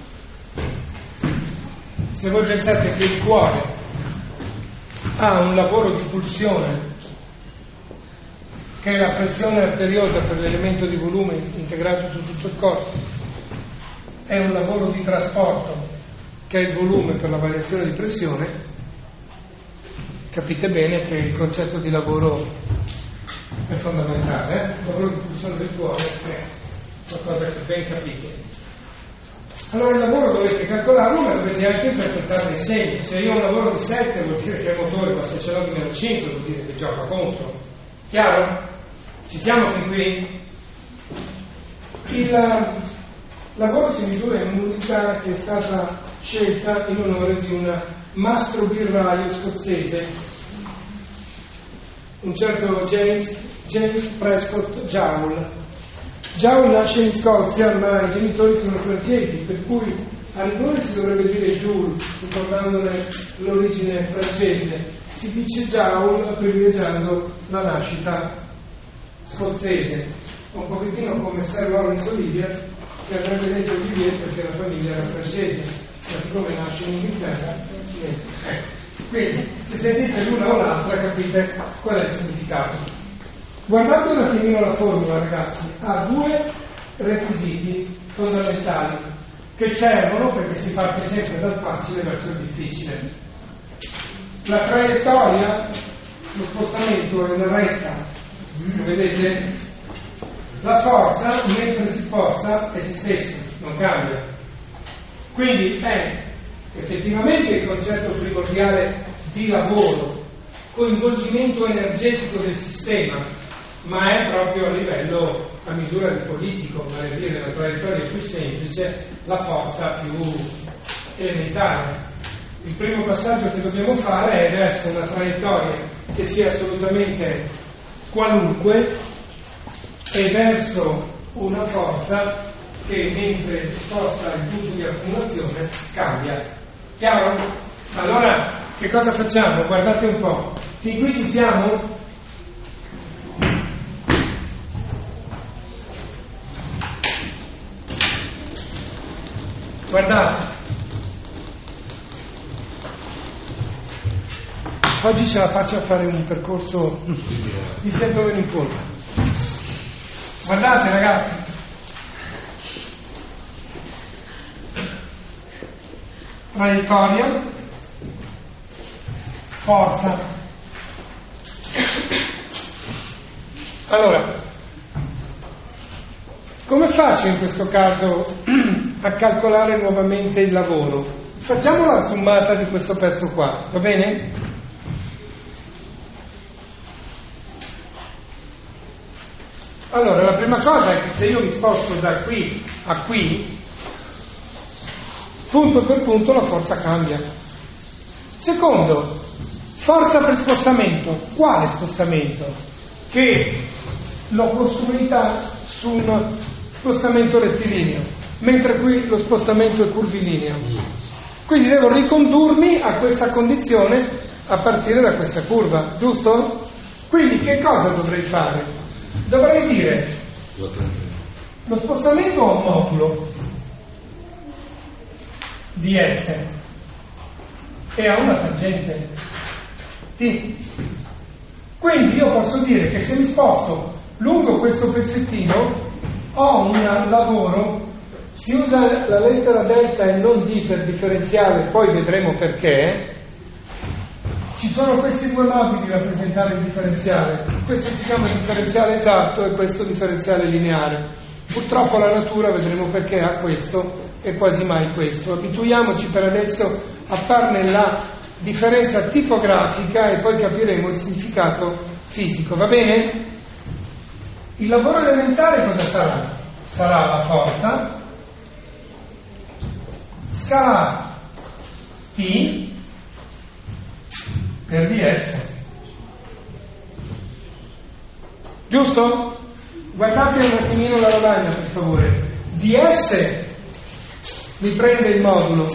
che il cuore ha un lavoro di pulsione che è la pressione arteriosa per l'elemento di volume integrato su tutto il corpo, è un lavoro di trasporto che è il volume per la variazione di pressione, capite bene che il concetto di lavoro è fondamentale. Il lavoro di pulsione del cuore è qualcosa che ben capite. Allora il lavoro dovete calcolarlo, ma dovete anche interpretare i segni. Se io ho un lavoro di 7 vuol dire che è motore, ma se ce l'ho di meno 5 vuol dire che gioca contro. Chiaro? Ci siamo qui? Il lavoro si misura in un'unità che è stata scelta in onore di un mastro birraio scozzese, un certo James Prescott Joule. Joule nasce in Scozia, ma i genitori sono francesi, per cui a rigore si dovrebbe dire joule, ricordandone l'origine francese, si dice joule privilegiando la nascita scozzese, un pochettino come Sir Lawrence Olivier, che avrebbe detto Olivier perché la famiglia era francese, ma siccome nasce in Inghilterra, quindi se sentite l'una o l'altra capite qual è il significato. Guardate un attimino la formula, ragazzi, ha due requisiti fondamentali che servono perché si parte sempre dal facile verso il difficile. La traiettoria, lo spostamento è una retta, vedete? La forza mentre si sposta è se stessa, non cambia. Quindi è effettivamente il concetto primordiale di lavoro, coinvolgimento energetico del sistema, ma è proprio a livello, a misura di politico, vale a dire la traiettoria più semplice, la forza più elementare. Il primo passaggio che dobbiamo fare è verso una traiettoria che sia assolutamente qualunque e verso una forza che mentre sposta il punto di accumulazione cambia. Chiaro? Allora che cosa facciamo? Guardate un po'. Fin qui ci siamo? Guardate, oggi ce la faccio a fare un percorso di sento meno in polpa. Guardate ragazzi, traiettoria, forza. Allora, come faccio in questo caso a calcolare nuovamente il lavoro? Facciamo la sommata di questo pezzo qua, va bene? Allora, la prima cosa è che se io mi sposto da qui a qui, punto per punto la forza cambia. Secondo, forza per spostamento. Quale spostamento? Che l'ho costruita su un spostamento rettilineo, mentre qui lo spostamento è curvilineo. Quindi devo ricondurmi a questa condizione a partire da questa curva, giusto? Quindi che cosa dovrei fare? Dovrei dire lo spostamento ha un modulo di S e ha una tangente T. Quindi io posso dire che se mi sposto lungo questo pezzettino ho un lavoro, si usa la lettera delta e non D per differenziale, poi vedremo perché. Ci sono questi due modi di rappresentare il differenziale, questo si chiama differenziale esatto e questo differenziale lineare. Purtroppo la natura, vedremo perché, ha questo e quasi mai questo. Abituiamoci per adesso a farne la differenza tipografica e poi capiremo il significato fisico, va bene? Il lavoro elementare cosa sarà? Sarà la forza scalare T per ds. Giusto? Guardate un attimino la lavagna per favore. ds mi prende il modulo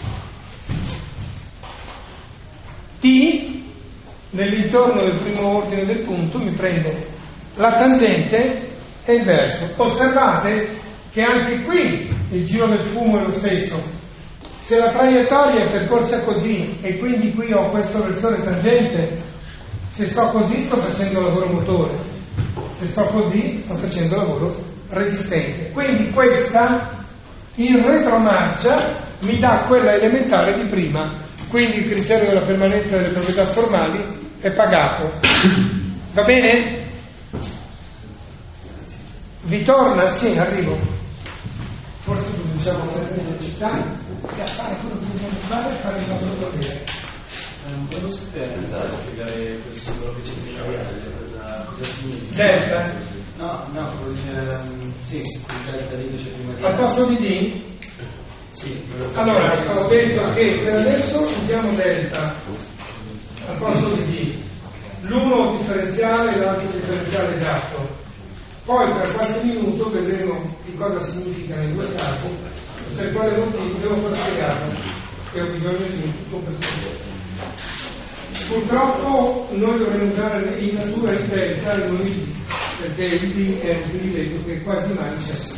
T nell'intorno del primo ordine del punto, mi prende la tangente e il verso. Osservate che anche qui il giro del fumo è lo stesso. Se la traiettoria è percorsa così e quindi qui ho questo versore tangente, se so così sto facendo lavoro motore, se so così sto facendo lavoro resistente. Quindi questa in retromarcia mi dà quella elementare di prima, quindi il criterio della permanenza delle proprietà formali è pagato. Va bene? Vi torna? Sì, arrivo. Forse cominciamo a prendere velocità e a fare quello che dobbiamo fare e fare il nostro dovere. Non volevo spiegare questo quello che c'è prima cosa significa. Delta? No, sì, il delta lì c'è prima di Al posto di D? Sì. Allora, ho detto che per adesso usiamo delta al posto di D. L'uno differenziale e l'altro differenziale esatto. Poi tra qualche minuto vedremo che cosa significano i due casi, per quale motivo devo far spiegarlo e ho bisogno di un tutto per tutto. Purtroppo noi dovremmo usare in natura intenta il nome di, perché il D è un privilegio che quasi mai c'è.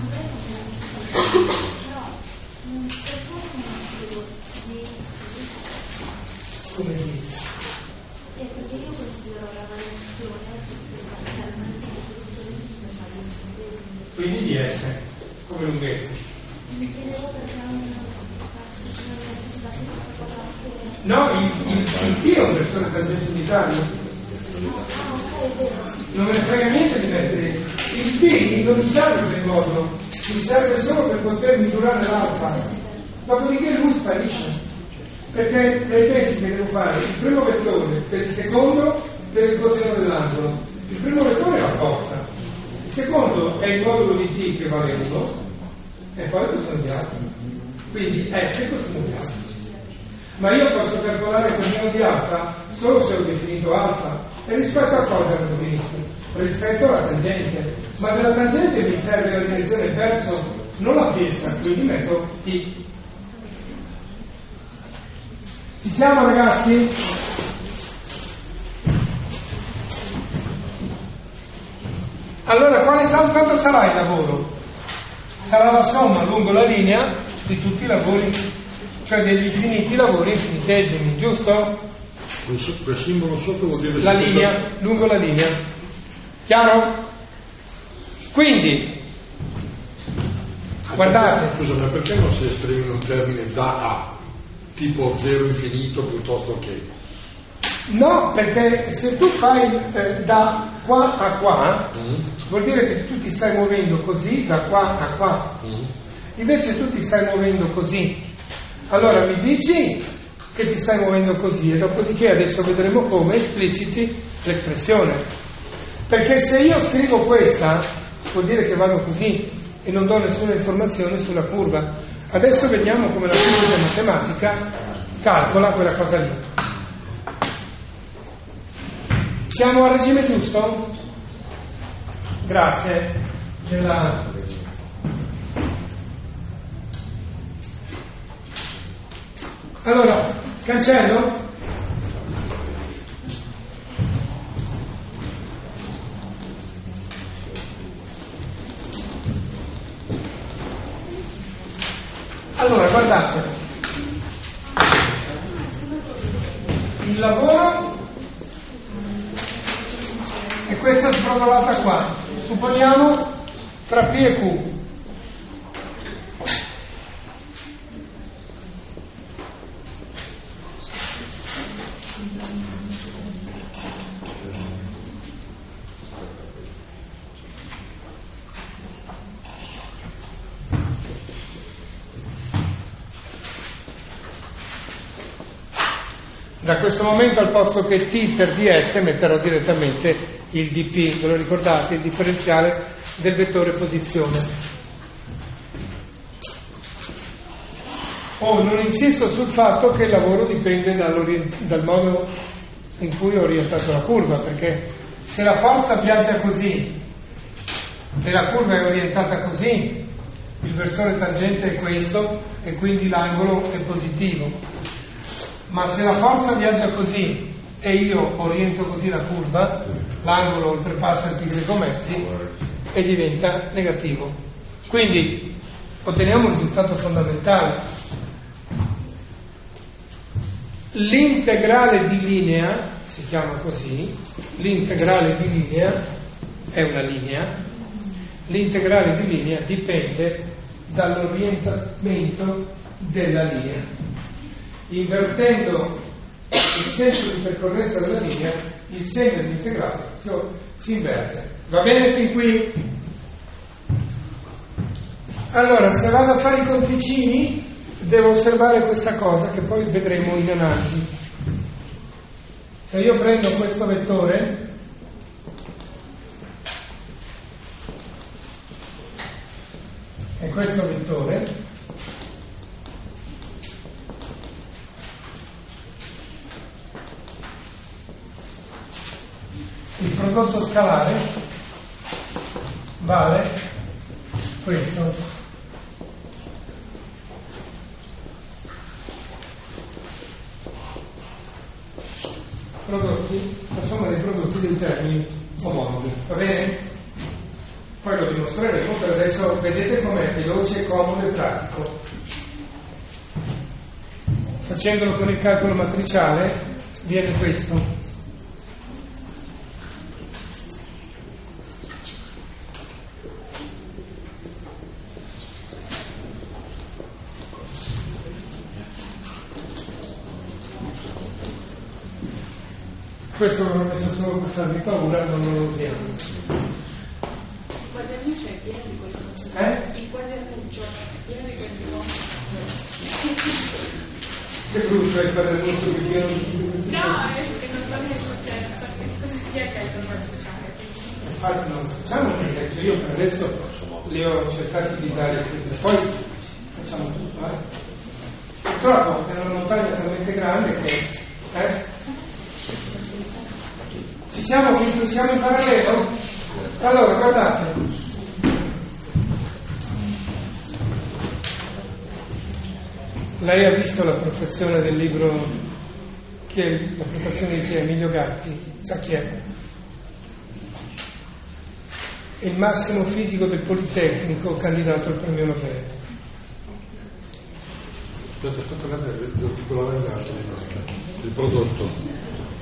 Come dire? Perché io considero la variazione quindi di S come lunghezza. mi chiedevo perché non No, il T è un vettore tangente unitario. Non me ne frega niente di mettere il T, non mi serve per il modulo, mi serve solo per poter misurare l'alfa. Dopodiché lui sparisce. Perché pensi che devo fare il primo vettore per il secondo per il coseno dell'angolo. Il primo vettore è la forza, il secondo è il modulo di T che vale 1 e poi il coseno di alfa. Quindi F è coseno di alfa. Ma io posso calcolare il coseno di alfa solo se ho definito alfa. E rispetto a cosa ho definito? Rispetto alla tangente. Ma della tangente mi serve la direzione verso, non la piezza, quindi metto T. Ci siamo ragazzi? Allora quanto sarà il lavoro? Sarà la somma lungo la linea di tutti i lavori, cioè degli infiniti lavori infinitesimi, giusto? Quel simbolo sotto vuol dire La linea, lungo la linea. Chiaro? Quindi, guardate. Scusa, ma perché non si esprime un termine da A? Tipo 0 infinito piuttosto che? No, perché se tu fai da qua a qua, vuol dire che tu ti stai muovendo così da qua a qua. Invece tu ti stai muovendo così. Allora mi dici che ti stai muovendo così e dopodiché adesso vedremo come espliciti l'espressione. Perché se io scrivo questa, vuol dire che vado così e non do nessuna informazione sulla curva. Adesso vediamo come la fisica matematica calcola quella cosa lì. Siamo al regime giusto? Grazie. Allora, cancello? Allora, guardate, il lavoro è questa sbrodolata qua, supponiamo tra P e Q. Da questo momento al posto che T per ds metterò direttamente il dp, ve lo ricordate, il differenziale del vettore posizione. Non insisto sul fatto che il lavoro dipende dal modo in cui ho orientato la curva, perché se la forza viaggia così e la curva è orientata così, il versore tangente è questo e quindi l'angolo è positivo. Ma se la forza viaggia così e io oriento così la curva, l'angolo oltrepassa il π/μ e diventa negativo. Quindi otteniamo un risultato fondamentale. L'integrale di linea, si chiama così, l'integrale di linea è una linea, l'integrale di linea dipende dall'orientamento della linea. Invertendo il senso di percorrenza della linea, il segno dell'integrale si inverte. Va bene fin qui? Allora, se vado a fare i conticini, devo osservare questa cosa che poi vedremo in analisi. Se io prendo questo vettore e questo vettore, il prodotto scalare vale questo. Prodotti, la somma dei prodotti dei termini omologhi, va bene? Poi lo dimostreremo, per adesso vedete com'è veloce, comodo e pratico. Facendolo con il calcolo matriciale viene questo. Questo l'ho messo solo per farvi paura, non lo usiamo. Il quadernuccio è pieno di questo. Il quadernuccio è pieno di questo. Che brutto è il quadernuccio che pieno di... No, è che non so che cosa sia che hai dovuto cercare. Infatti non facciamo niente, io per adesso li ho cercati di dare queste, poi facciamo tutto, Purtroppo è una montagna talmente grande che... Siamo in parallelo? Allora, guardate. Lei ha visto la prefazione del libro, la prefazione di chi è? Emilio Gatti, sa chi è? È il massimo fisico del Politecnico, candidato al premio Nobel. Aspetta, quello il prodotto.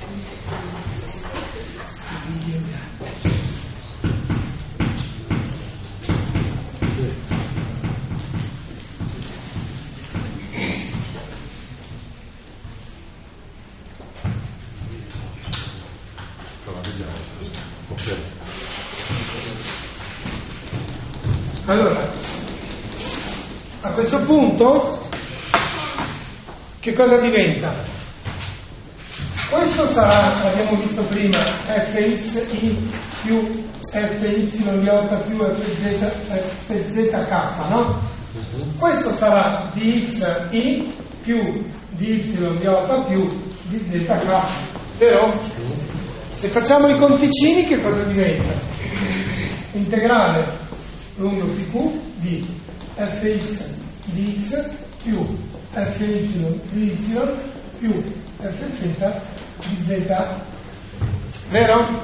Allora, a questo punto che cosa diventa? Questo sarà, l'abbiamo visto prima, fxi più fy più fzk, no? Questo sarà dxi più dy più dzk, vero? Se facciamo i conticini che cosa diventa? Integrale lungo pq di fx dx più fy dy più fz di z, vero?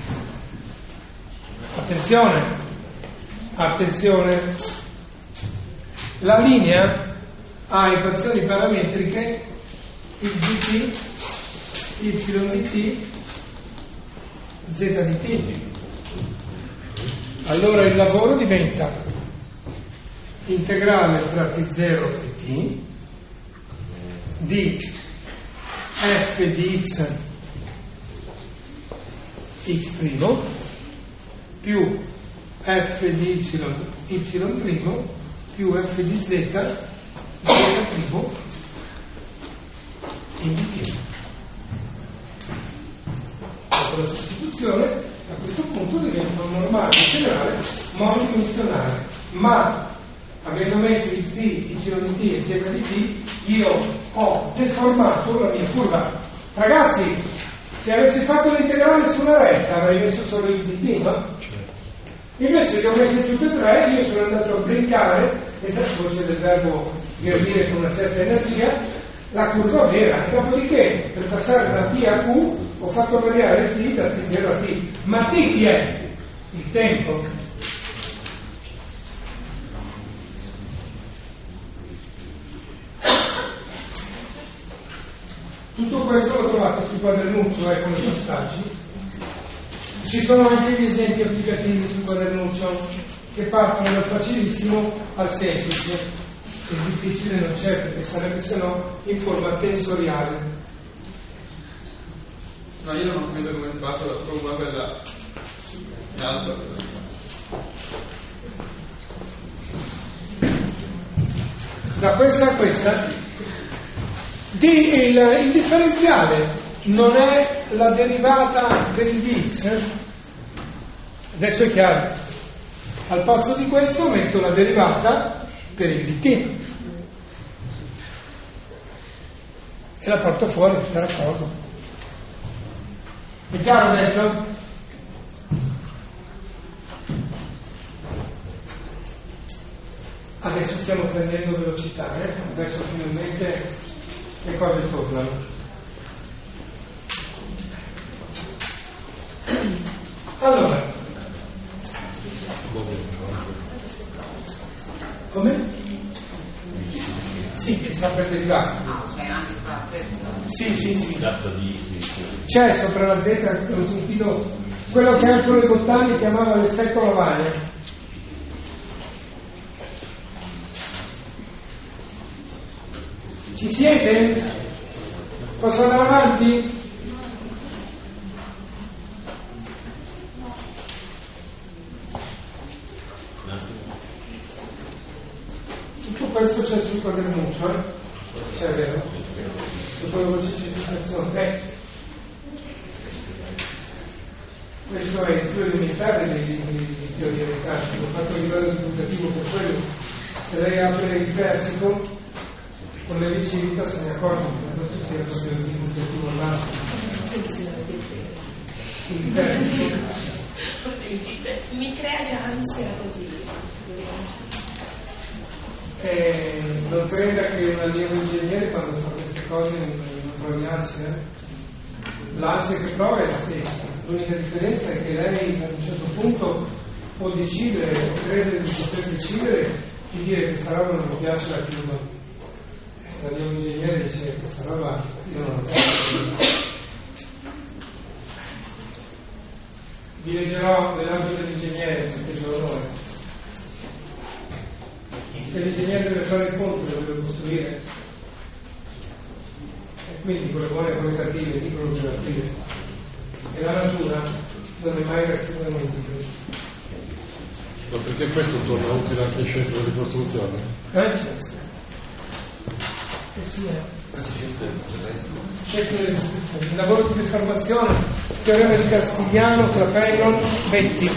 Attenzione, la linea ha equazioni parametriche il dt, y dt, z dt. Allora il lavoro diventa integrale tra t0 e t di f di x x' più f di y più f di z in dt. Dopo la sostituzione, a questo punto diventa un normale integrale monodimensionale, ma avendo messo i t, y di t e z di t, io ho deformato la mia curva. Ragazzi, se avessi fatto l'integrale su una retta avrei messo solo x di t, no? Invece che ho messo tutte e tre, io sono andato a brincare, esatto, voce del verbo gradire con una certa energia, la curva vera, e dopodiché per passare da P a Q ho fatto variare t da t0 a t. Ma t chi è? Il tempo. Tutto questo lo trovate sul quadernuccio, come passaggi. Ci sono anche gli esempi applicativi sul quadernuccio che partono dal facilissimo al semplice. Il difficile non c'è, perché sarebbe se no in forma tensoriale. No, io non vedo come si passa da curva quella in alto. Da questa a questa il differenziale non è la derivata del dx. Adesso è chiaro. Al posto di questo metto la derivata per il dt e la porto fuori, d'accordo? È chiaro adesso? Adesso stiamo prendendo velocità, adesso finalmente le cose tornano. Allora, come? Sì, che sta per derivare. Sì. C'è sopra la Z, ho sentito quello che Ercole Bottani chiamava l'effetto lavagna. Ci siete? Posso andare avanti? Tutto questo c'è sul quadernuccio, c'è vero? Tutto lo c'è. Questo è il più elementare di teoria del traffico, ho fatto il livello educativo per quello. Se lei apre il persico con le vicine se ne accorge che questo sia proprio il divulgativo al massimo. Il persico mi crea già ansia così. Non creda che un allievo ingegnere quando fa queste cose non provi ansia. L'ansia che prova è la stessa. L'unica differenza è che lei a un certo punto può decidere o crede di poter decidere di dire questa roba non mi piace, la chiudo. L'allievo ingegnere dice questa roba io non la posso. Vi leggerò nell'ambito dell'ingegnere, se è l'onore. Se l'ingegnere deve fare il ponte lo deve costruire, e quindi con le buone e con le cattive dico lo deve aprire, e la natura non è mai relativamente giusta. Ma perché questo torna utile anche in scienza della ricostruzione? Il lavoro di deformazione, teorema di Castigliano, Clapeyron, Betti.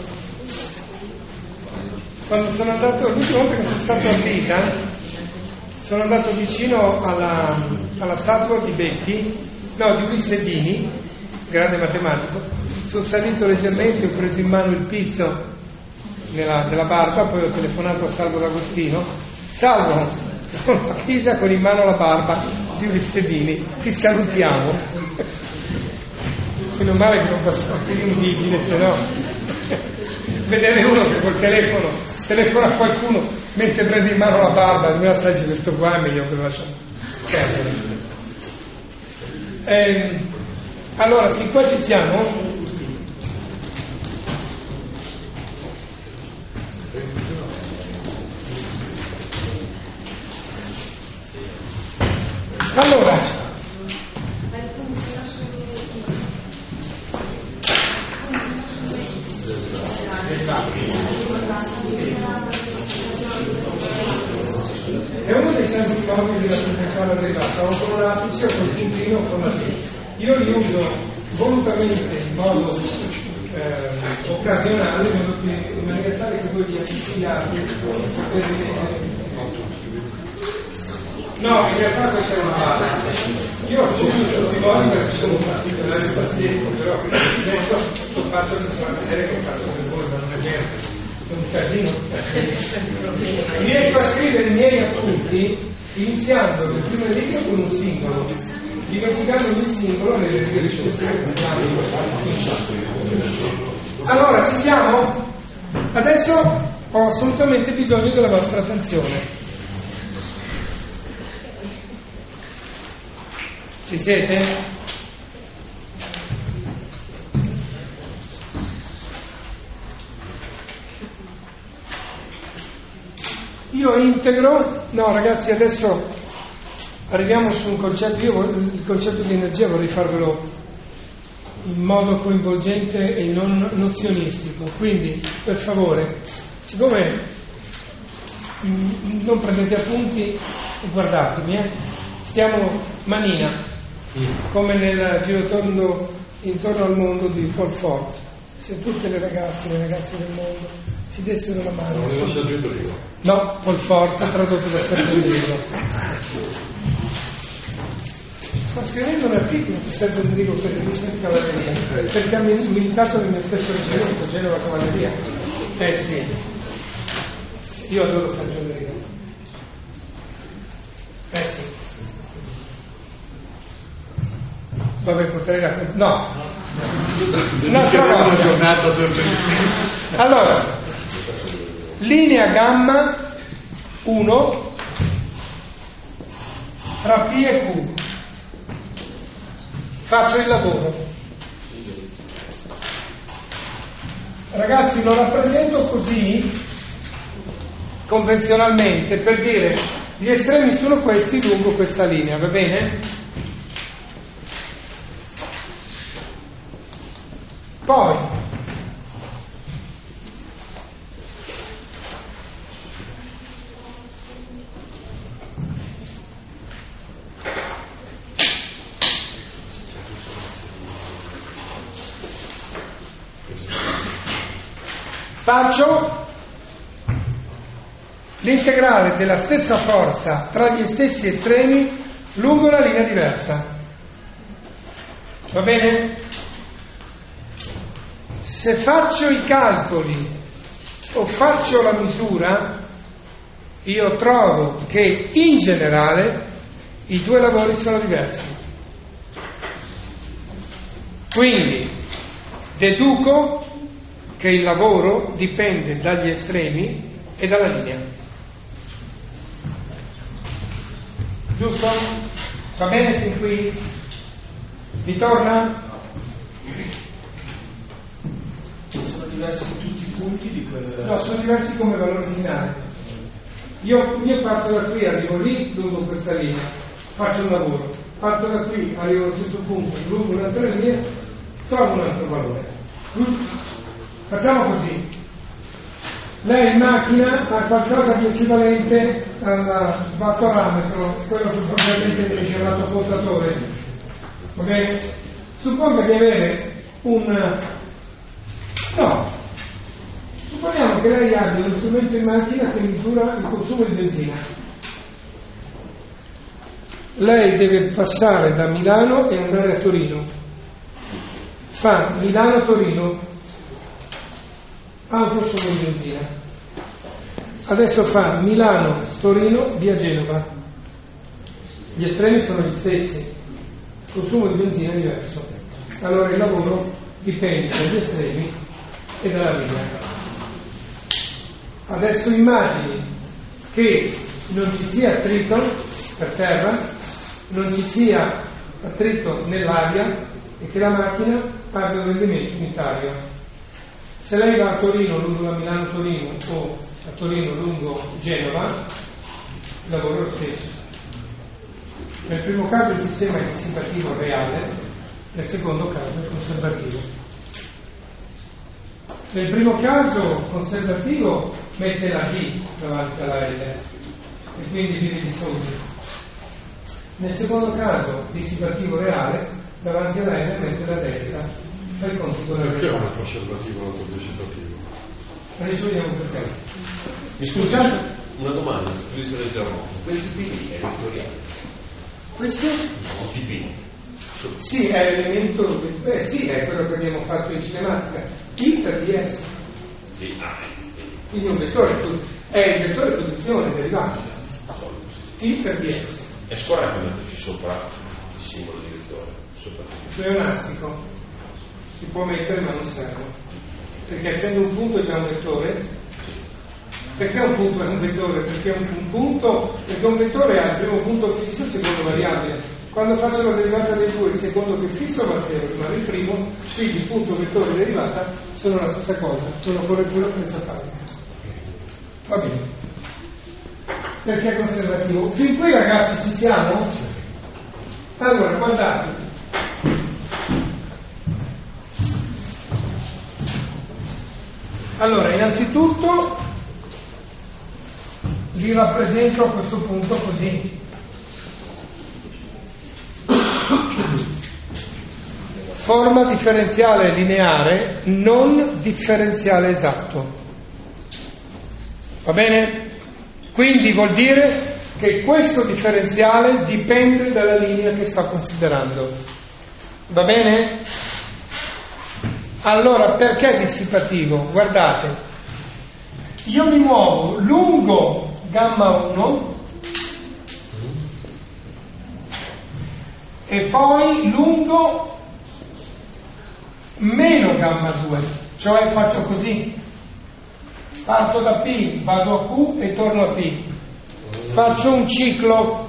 Quando sono andato, l'ultima volta che sono stato a Pisa, sono andato vicino alla statua di Betti, no, di Ulisse, grande matematico. Sono salito leggermente, ho preso in mano il pizzo della barba, poi ho telefonato a Salvo D'Agostino. Salvo, sono a Pisa con in mano la barba di Ulisse, ti salutiamo. Meno male che non passo più indigene, se no vedere uno che col telefono telefona a qualcuno mentre prende in mano la barba, non assaggi questo qua, è meglio che lo lasciamo perdere. Allora, fin qua ci siamo? Allora, è uno dei tanti copie della professione arrivata, o con un apice o con il puntino o con la T. Io li uso volutamente in modo occasionale, in maniera tale che voi vi affiliate. No, in realtà questa è una base. Io ho subito tutti i modi perché sono particolari pazienti, però adesso lo faccio per far vedere che faccio per voi, ma non è vero. È un casino. Riesco a scrivere i miei appunti iniziando le prime righe con un singolo, dimenticando il singolo nelle righe successive. Allora, ci siamo? Adesso ho assolutamente bisogno della vostra attenzione. Ci siete? Io integro, no ragazzi, adesso arriviamo su un concetto, il concetto di energia vorrei farvelo in modo coinvolgente e non nozionistico, quindi per favore, siccome non prendete appunti e guardatemi, stiamo manina, come nel girotondo intorno al mondo di Paul Fort. Se tutte le ragazze del mondo si dessero la mano. Non è Sergio Endrigo. No, Paul Fort, tradotto da Sergio Endrigo. Sto scrivendo un articolo su Sergio Endrigo per il Ministero di Cavalleria, perché ha militato nel mio stesso reggimento, Genova Cavalleria. Sì. Io adoro faccio le righe. Sì. Vabbè, potrei raccontare. No. Un'altra volta. Allora, linea gamma 1 tra P e Q. Faccio il lavoro. Ragazzi, lo rappresento così convenzionalmente per dire gli estremi sono questi lungo questa linea, va bene? Poi faccio l'integrale della stessa forza tra gli stessi estremi lungo una linea diversa. Va bene? Se faccio i calcoli o faccio la misura, io trovo che in generale i due lavori sono diversi. Quindi deduco che il lavoro dipende dagli estremi e dalla linea. Giusto? Va bene fin qui? Vi torna? Sono diversi tutti i punti di quel... No, sono diversi come valore finale. Io parto da qui, arrivo lì, lungo questa linea, faccio un lavoro. Parto da qui, arrivo a un certo punto, lungo un'altra linea, trovo un altro valore. Facciamo così. Lei in macchina ha qualcosa di equivalente al wattarametro, quello che probabilmente viene chiamato contatore. Ok? Supponga di avere supponiamo che lei abbia uno strumento in macchina che misura il consumo di benzina. Lei deve passare da Milano e andare a Torino. Fa Milano-Torino, ha un consumo di benzina. Adesso fa Milano-Torino via Genova. Gli estremi sono gli stessi, il consumo di benzina è diverso. Allora il lavoro dipende dagli estremi e dalla linea. Adesso immagini che non ci sia attrito per terra, non ci sia attrito nell'aria e che la macchina abbia un rendimento unitario. Se lei va a Torino lungo la Milano-Torino o a Torino lungo Genova, il lavoro è lo stesso. Nel primo caso il sistema è dissipativo reale, nel secondo caso è conservativo. Nel primo caso conservativo mette la D davanti alla L e quindi li risolve. Nel secondo caso dissipativo reale davanti alla L mette la delta. Fai conto con la perché è un conservativo e un altro dissipativo? Risolviamo perché. Mi scusate, una domanda su del Germano. Questo TP è vettoriale? Questo? No, TP. Sì, è l'elemento, sì, è quello che abbiamo fatto in cinematica, I per DS. Sì, Quindi un vettore è il vettore posizione derivato. I per DS. È scorretto metterci sopra il simbolo di vettore. Pleonastico. Si può mettere ma non serve. Perché essendo un punto è già un vettore. Perché un punto è un vettore? Perché un vettore ha il primo punto fisso e il secondo variabile. Quando faccio la derivata dei due, il secondo che fisso va a 0, rimane il primo, quindi il punto, vettore e derivata sono la stessa cosa, sono correttura principale. Va bene. Perché è conservativo? Fin qui ragazzi ci siamo? Allora, guardate. Allora, innanzitutto vi rappresento a questo punto così. Forma differenziale lineare, non differenziale esatto. Va bene? Quindi vuol dire che questo differenziale dipende dalla linea che sta considerando. Va bene? Allora, perché dissipativo? Guardate, io mi muovo lungo gamma 1 e poi lungo meno gamma 2, cioè faccio così, parto da P, vado a Q e torno a P, faccio un ciclo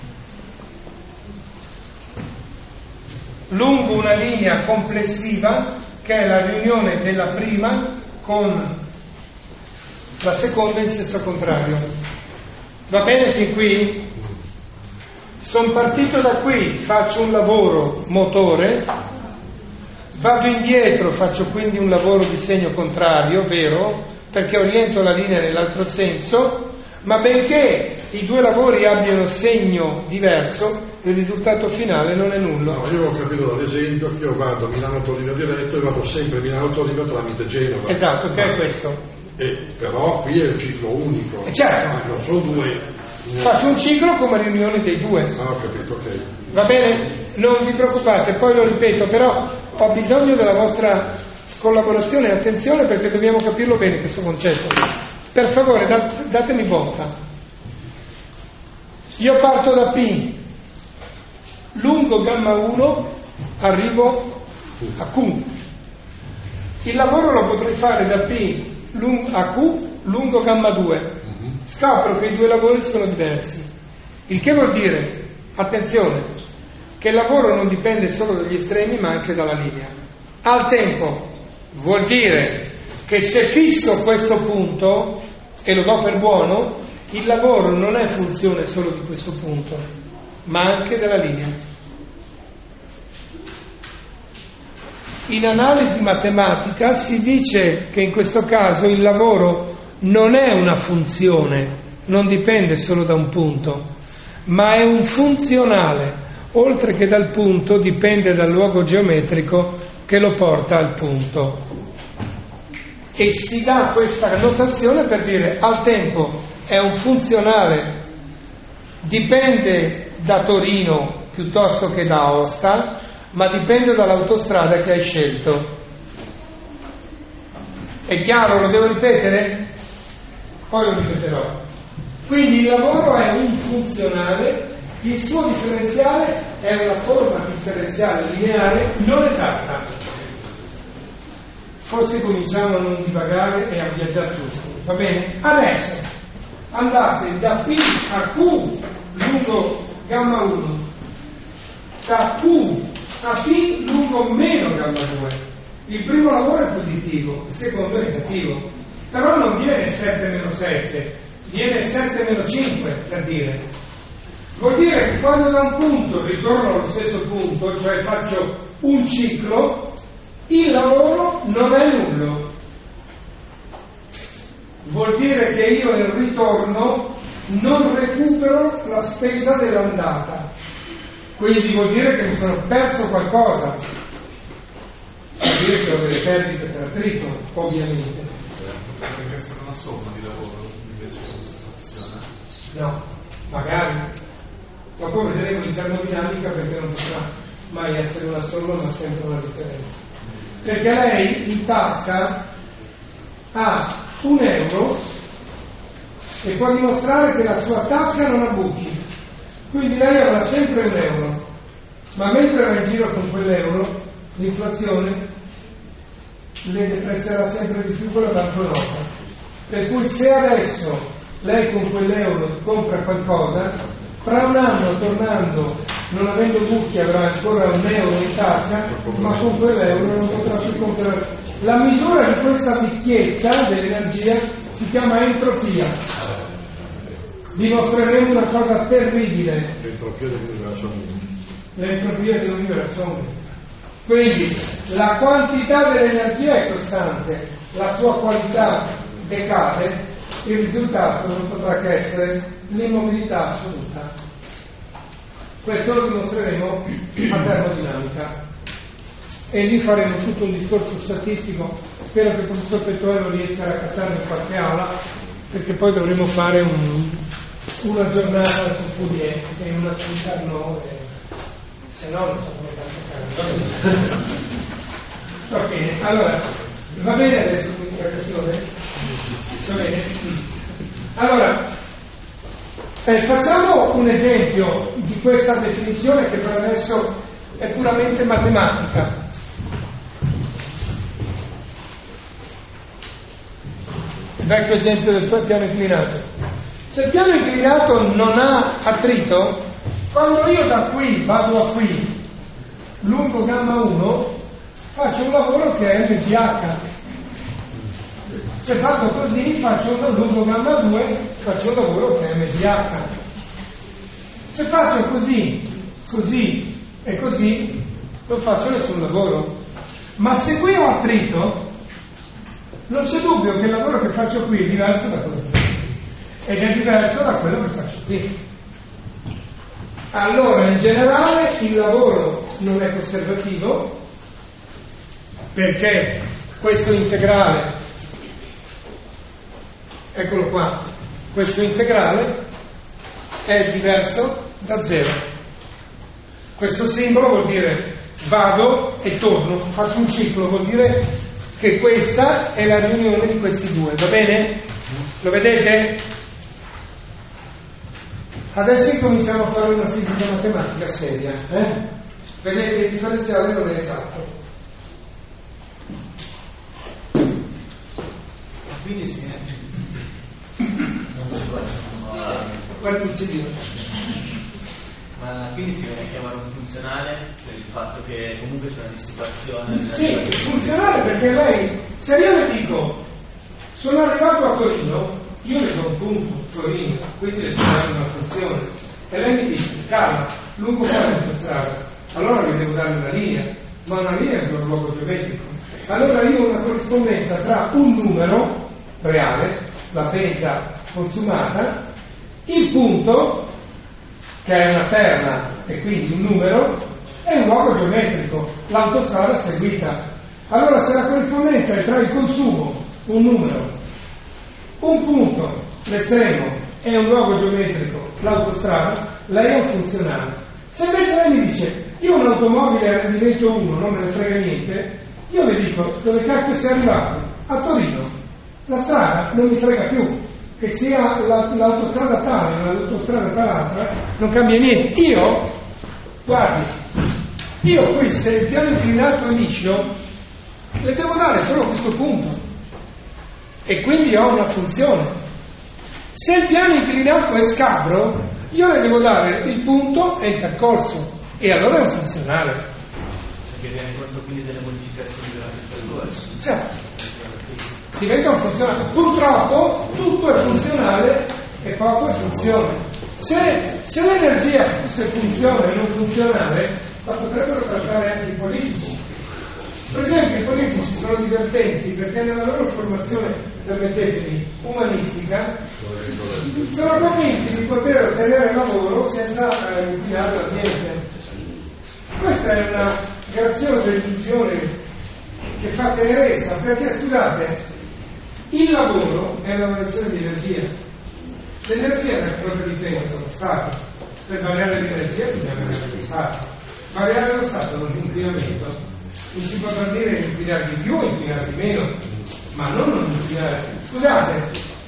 lungo una linea complessiva che è la riunione della prima con la seconda in senso contrario. Va bene fin qui? Sono partito da qui, faccio un lavoro motore, vado indietro, faccio quindi un lavoro di segno contrario, vero? Perché oriento la linea nell'altro senso, ma benché i due lavori abbiano segno diverso, il risultato finale non è nullo. No, io ho capito dall'esempio che io vado Milano-Torino diretto e vado sempre Milano-Torino tramite Genova. Esatto, che è questo. Però qui è un ciclo unico. Certo. Non sono due. Faccio un ciclo come riunione dei due. Ah, ho capito, ok. Va bene? Non vi preoccupate, poi lo ripeto, però ho bisogno della vostra collaborazione e attenzione perché dobbiamo capirlo bene questo concetto. Per favore, datemi botta. Io parto da P, lungo gamma 1, arrivo a Q. Il lavoro lo potrei fare da P a Q, lungo gamma 2. Scopro che i due lavori sono diversi. Il che vuol dire, attenzione, che il lavoro non dipende solo dagli estremi ma anche dalla linea. Al tempo vuol dire che se fisso questo punto e lo do per buono, il lavoro non è funzione solo di questo punto, ma anche della linea. In analisi matematica si dice che in questo caso il lavoro non è una funzione, non dipende solo da un punto, ma è un funzionale, oltre che dal punto dipende dal luogo geometrico che lo porta al punto. E si dà questa notazione per dire al tempo è un funzionale, dipende da Torino piuttosto che da Aosta, ma dipende dall'autostrada che hai scelto. È chiaro? Lo devo ripetere? Poi lo ripeterò. Quindi il lavoro è un funzionale, il suo differenziale è una forma differenziale lineare non esatta. Forse cominciamo a non divagare e a viaggiare tutti, va bene? Adesso andate da P a Q lungo gamma 1, da Q a P lungo meno gamma 2. Il primo lavoro è positivo, il secondo è negativo, però non viene 7 meno 7, viene 7 meno 5 per dire. Vuol dire che quando da un punto ritorno allo stesso punto, cioè faccio un ciclo, il lavoro non è nullo. Vuol dire che io nel ritorno non recupero la spesa dell'andata, quindi vuol dire che mi sono perso qualcosa, vuol dire che ho delle perdite per attrito, ovviamente. Deve essere una somma di lavoro invece di soddisfazione? No, magari. Dopo vedremo in termodinamica perché non potrà mai essere una somma ma sempre una differenza. Perché lei in tasca ha €1 e può dimostrare che la sua tasca non ha buchi, quindi lei avrà sempre €1, ma mentre va in giro con quell'euro l'inflazione le deprezzerà sempre di più quella banconota, per cui se adesso lei con quell'euro compra qualcosa, fra un anno tornando non avendo buchi avrà ancora €1 in tasca, ma con quell'euro non potrà più comprare. La misura di questa vecchiezza dell'energia si chiama entropia. Dimostreremo una cosa terribile. L'entropia dell'universo. L'entropia dell'universo. Quindi la quantità dell'energia è costante, la sua qualità decade, il risultato non potrà che essere l'immobilità assoluta. Questo lo dimostreremo a termodinamica e lì faremo tutto un discorso statistico. Spero che il professor Pettoello riesca a raccattare in qualche aula, perché poi dovremo fare una giornata su Fourier e una su Carnot, se no non so come fare. Va bene, allora va bene adesso. comunicazione? Va bene? Allora, facciamo un esempio di questa definizione che per adesso è puramente matematica. Il vecchio esempio del tuo piano inclinato. Se il piano inclinato non ha attrito, quando io da qui vado a qui, lungo gamma 1, faccio un lavoro che è MGH. Se fatto così, faccio un lungo gamma 2, faccio un lavoro che è MGH. Se faccio così, così e così, non faccio nessun lavoro. Ma se qui ho attrito, non c'è dubbio che il lavoro che faccio qui è diverso da quello che faccio qui. Ed è diverso da quello che faccio qui. Allora, in generale, il lavoro non è conservativo, perché questo integrale, eccolo qua, questo integrale è diverso da 0. Questo simbolo vuol dire vado e torno, faccio un ciclo, vuol dire che questa è la riunione di questi due, va bene? Lo vedete? Adesso cominciamo a fare una fisica matematica seria, Vedete che il differenziale non è esatto. Quindi si Guarda il cedino. Ma quindi si viene a chiamare un funzionale per il fatto che comunque c'è una dissipazione. Sì, funzionale perché lei, se io le dico sono arrivato a Torino, io le do un punto, Torino, quindi le sto dando una funzione. E lei mi dice, calma, lungo questa strada, allora le devo dare una linea, ma una linea è un luogo geometrico. Allora io ho una corrispondenza tra un numero reale, la pezza consumata, il punto, che è una terra e quindi un numero, è un luogo geometrico, l'autostrada seguita. Allora se la corrispondenza è tra il consumo, un numero, un punto, l'estremo, è un luogo geometrico, l'autostrada, lei è un funzionale. Se invece lei mi dice, io ho un'automobile a rendimento 1, non me ne frega niente, io le dico, dove cacchio sei arrivato? A Torino. La strada non mi frega più, che sia l'autostrada tale o l'autostrada quell'altra, non cambia niente. Io, guardi, io qui se il piano inclinato è liscio, le devo dare solo questo punto e quindi ho una funzione. Se il piano inclinato è scabro, io le devo dare il punto e il percorso e allora è un funzionale. Perché viene conto quindi delle modificazioni durante il percorso. Certo. Diventa un funzionale. Purtroppo tutto è funzionale e poco è funzione. Se l'energia fosse funzione e non funzionale, la potrebbero trattare anche i politici. Per esempio i politici sono divertenti perché nella loro formazione, permettetemi, umanistica, sono convinti di poter ottenere lavoro senza inquinare l'ambiente. Questa è una graziosa illusione che fa tenerezza, perché scusate, il lavoro è una variazione di energia. L'energia è una cosa di tempo, lo stato. Per variare l'energia bisogna variare lo stato. Variare lo stato non l'inquinamento. Non si potrà dire inquinare di più o inquinare di meno, ma non inquinare. Scusate,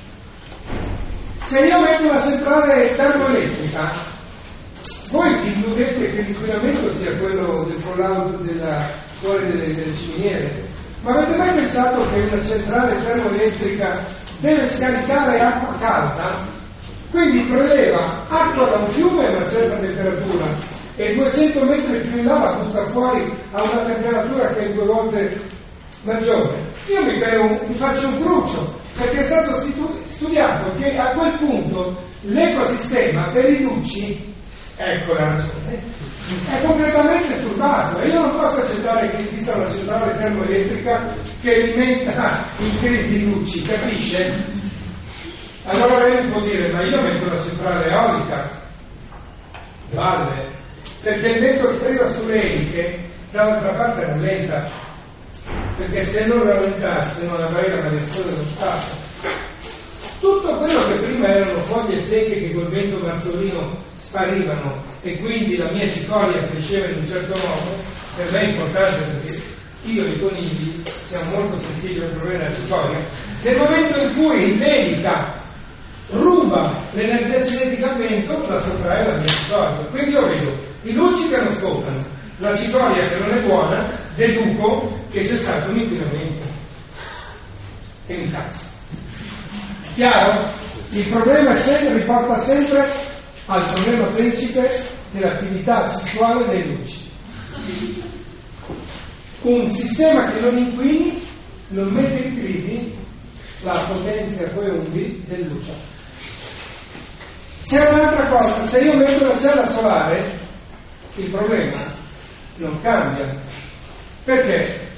se io metto una centrale termoelettrica, voi illudete che l'inquinamento sia quello del fallout della fuori delle ciminiere. Ma avete mai pensato che una centrale termoelettrica deve scaricare acqua calda? Quindi preleva acqua da un fiume a una certa temperatura e 200 metri più in là la butta fuori a una temperatura che è 2 volte maggiore. Io mi faccio un cruccio, perché è stato studiato che a quel punto l'ecosistema per i lucci, ecco la ragione, è completamente turbato e io non posso accettare che esista una centrale termoelettrica che alimenta in crisi i lucci, capisce? Allora lei mi può dire, ma io metto una centrale eolica, vale, perché il vento che arriva sulle eliche dall'altra parte rallenta, perché se non rallentasse non avrei la variazione dello stato. Tutto quello che prima erano foglie secche che col vento marzolino sparivano e quindi la mia cicoria cresceva in un certo modo, per me è importante perché io e i conigli siamo molto sensibili al problema della cicoria. Nel momento in cui il medica ruba l'energia cinetica al vento, la sottrae alla mia cicoria. Quindi io vedo i luci che non scoppano, la cicoria che non è buona, deduco che c'è stato un inquinamento e mi cazzo. Chiaro? Il problema riporta sempre al problema principe dell'attività sessuale dei luci. Un sistema che non inquini non mette in crisi la potenza quindi del luce. C'è un'altra cosa, se io metto una cella solare il problema non cambia. Perché?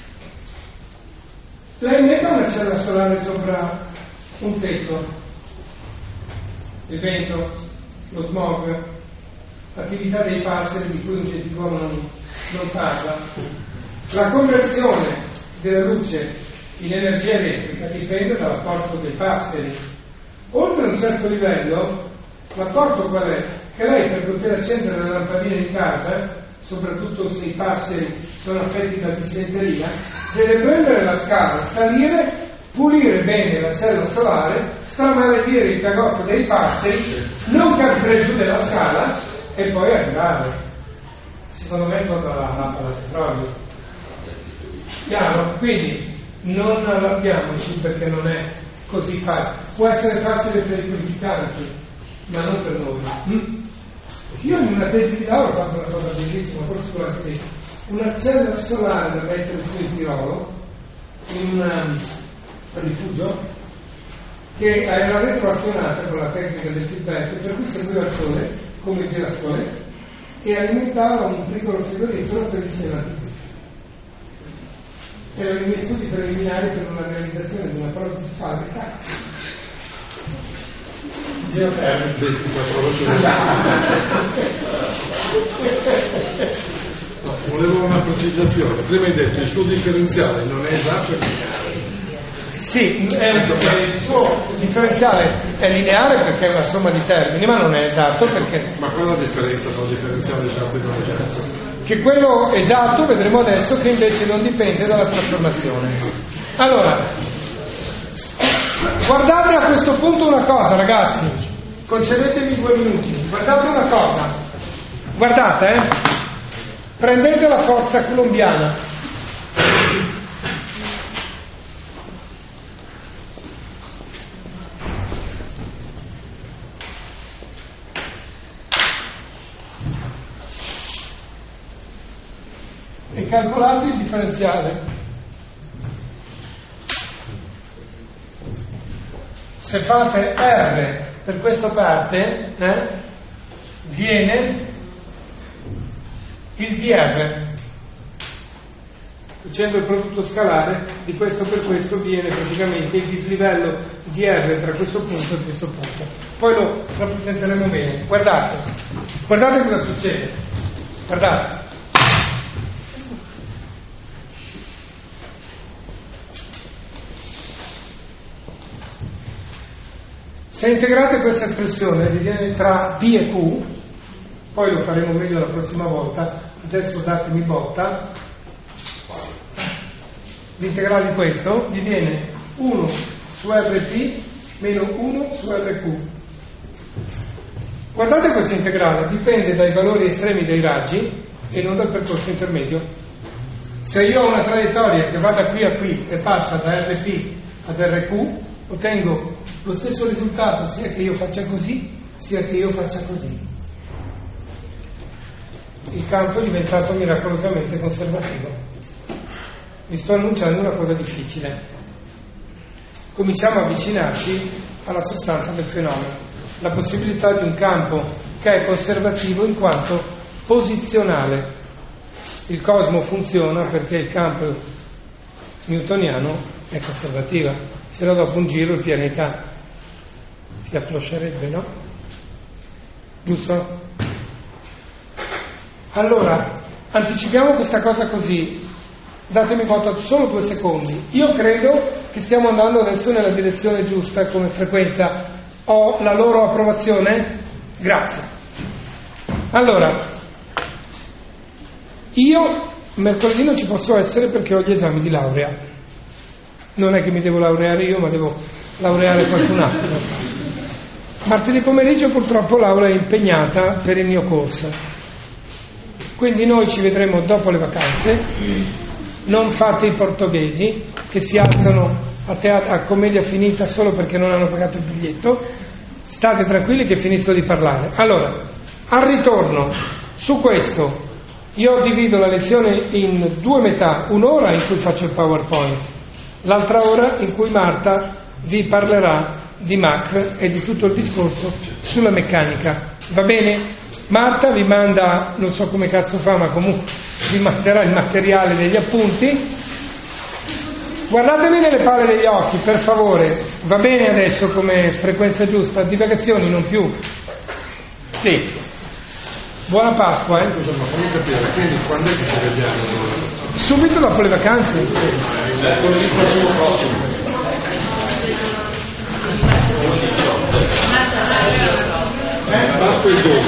Lei mette una cella solare sopra un tetto, il vento, lo smog, l'attività dei passeri di cui un gentiluomo non parla. La conversione della luce in energia elettrica dipende dall'apporto dei passeri. Oltre un certo livello, l'apporto qual è? Che lei per poter accendere la lampadina in casa, soprattutto se i passeri sono affetti da dissenteria, deve prendere la scala, salire, pulire bene la cella solare, stramaledire il cagotto dei passeri, non cadere giù della scala e poi arrivare. Secondo me torna la lampada a petrolio. Chiaro? Quindi non arrabbiamoci perché non è così facile. Può essere facile per i purificanti, ma non per noi. Io in una tesi di laurea ho fatto una cosa bellissima, forse con la tesi. Una cella solare da mettere su in Tirolo, in un rifugio, che era retroazionata con la tecnica del feedback, per cui seguiva il sole, come il girasole, e alimentava un piccolo frigorifero per il senato. Erano i miei studi preliminari per una realizzazione di una protesi fabbrica geotermica. Volevo una precisazione. Prima hai detto il suo differenziale non è esatto. Sì, il suo differenziale è lineare perché è una somma di termini, ma non è esatto perché... Ma qual è la differenza tra un differenziale esatto e non esatto? Che quello esatto vedremo adesso che invece non dipende dalla trasformazione. Allora, guardate a questo punto una cosa, ragazzi, concedetemi 2 minuti, guardate una cosa, guardate, prendete la forza coulombiana. E calcolate il differenziale. Se fate R per questa parte, viene il DR. Facendo il prodotto scalare di questo per questo viene praticamente il dislivello DR tra questo punto e questo punto. Poi lo rappresenteremo bene. Guardate cosa succede. Guardate. Se integrate questa espressione viene tra D e Q, poi lo faremo meglio la prossima volta, adesso datemi botta, l'integrale di questo diviene 1 su RT meno 1 su RQ. Guardate questo integrale, dipende dai valori estremi dei raggi e non dal percorso intermedio. Se io ho una traiettoria che va da qui a qui e passa da RP ad RQ, ottengo lo stesso risultato sia che io faccia così sia che io faccia così. Il campo è diventato miracolosamente conservativo. Vi sto annunciando una cosa difficile. Cominciamo a avvicinarci alla sostanza del fenomeno, la possibilità di un campo che è conservativo in quanto posizionale. Il cosmo funziona perché il campo newtoniano è conservativo. Se no dopo un giro il pianeta si affloscerebbe, no? Giusto? Allora, anticipiamo questa cosa così, datemi conto solo 2 secondi. Io credo che stiamo andando adesso nella direzione giusta come frequenza. Ho la loro approvazione? Grazie. Allora, io mercoledì non ci posso essere perché ho gli esami di laurea. Non è che mi devo laureare io, ma devo laureare qualcun altro. Martedì pomeriggio purtroppo Laura è impegnata per il mio corso, quindi noi ci vedremo dopo le vacanze. Non fate i portoghesi che si alzano a commedia finita solo perché non hanno pagato il biglietto. State tranquilli che finisco di parlare. Allora, al ritorno su questo io divido la lezione in due metà, un'ora in cui faccio il PowerPoint, l'altra ora in cui Marta vi parlerà di Mach e di tutto il discorso sulla meccanica. Va bene? Marta vi manda, non so come cazzo fa, ma comunque vi manderà il materiale degli appunti. Guardatemi nelle palle degli occhi, per favore. Va bene adesso come frequenza giusta? Divagazioni, non più. Sì. Buona Pasqua, eh? Scusa, ma fammi capire, quindi quando è che ci vediamo? Subito dopo le vacanze. Pasqua il 12.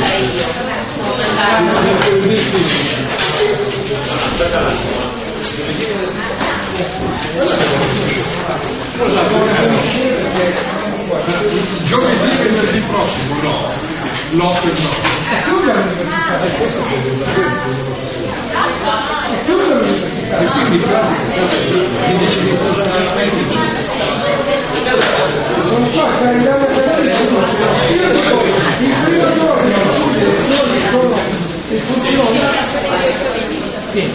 Giovedì e venerdì prossimo, no. L'8 e il 9. E quindi in pratica mi dici che cosa veramente Non so, calendario il primo giorno sono il funzione. Sì.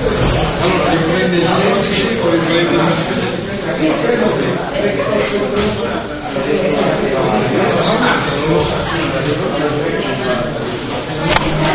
Allora, riprende il 10 o riprende il 10? Io credo che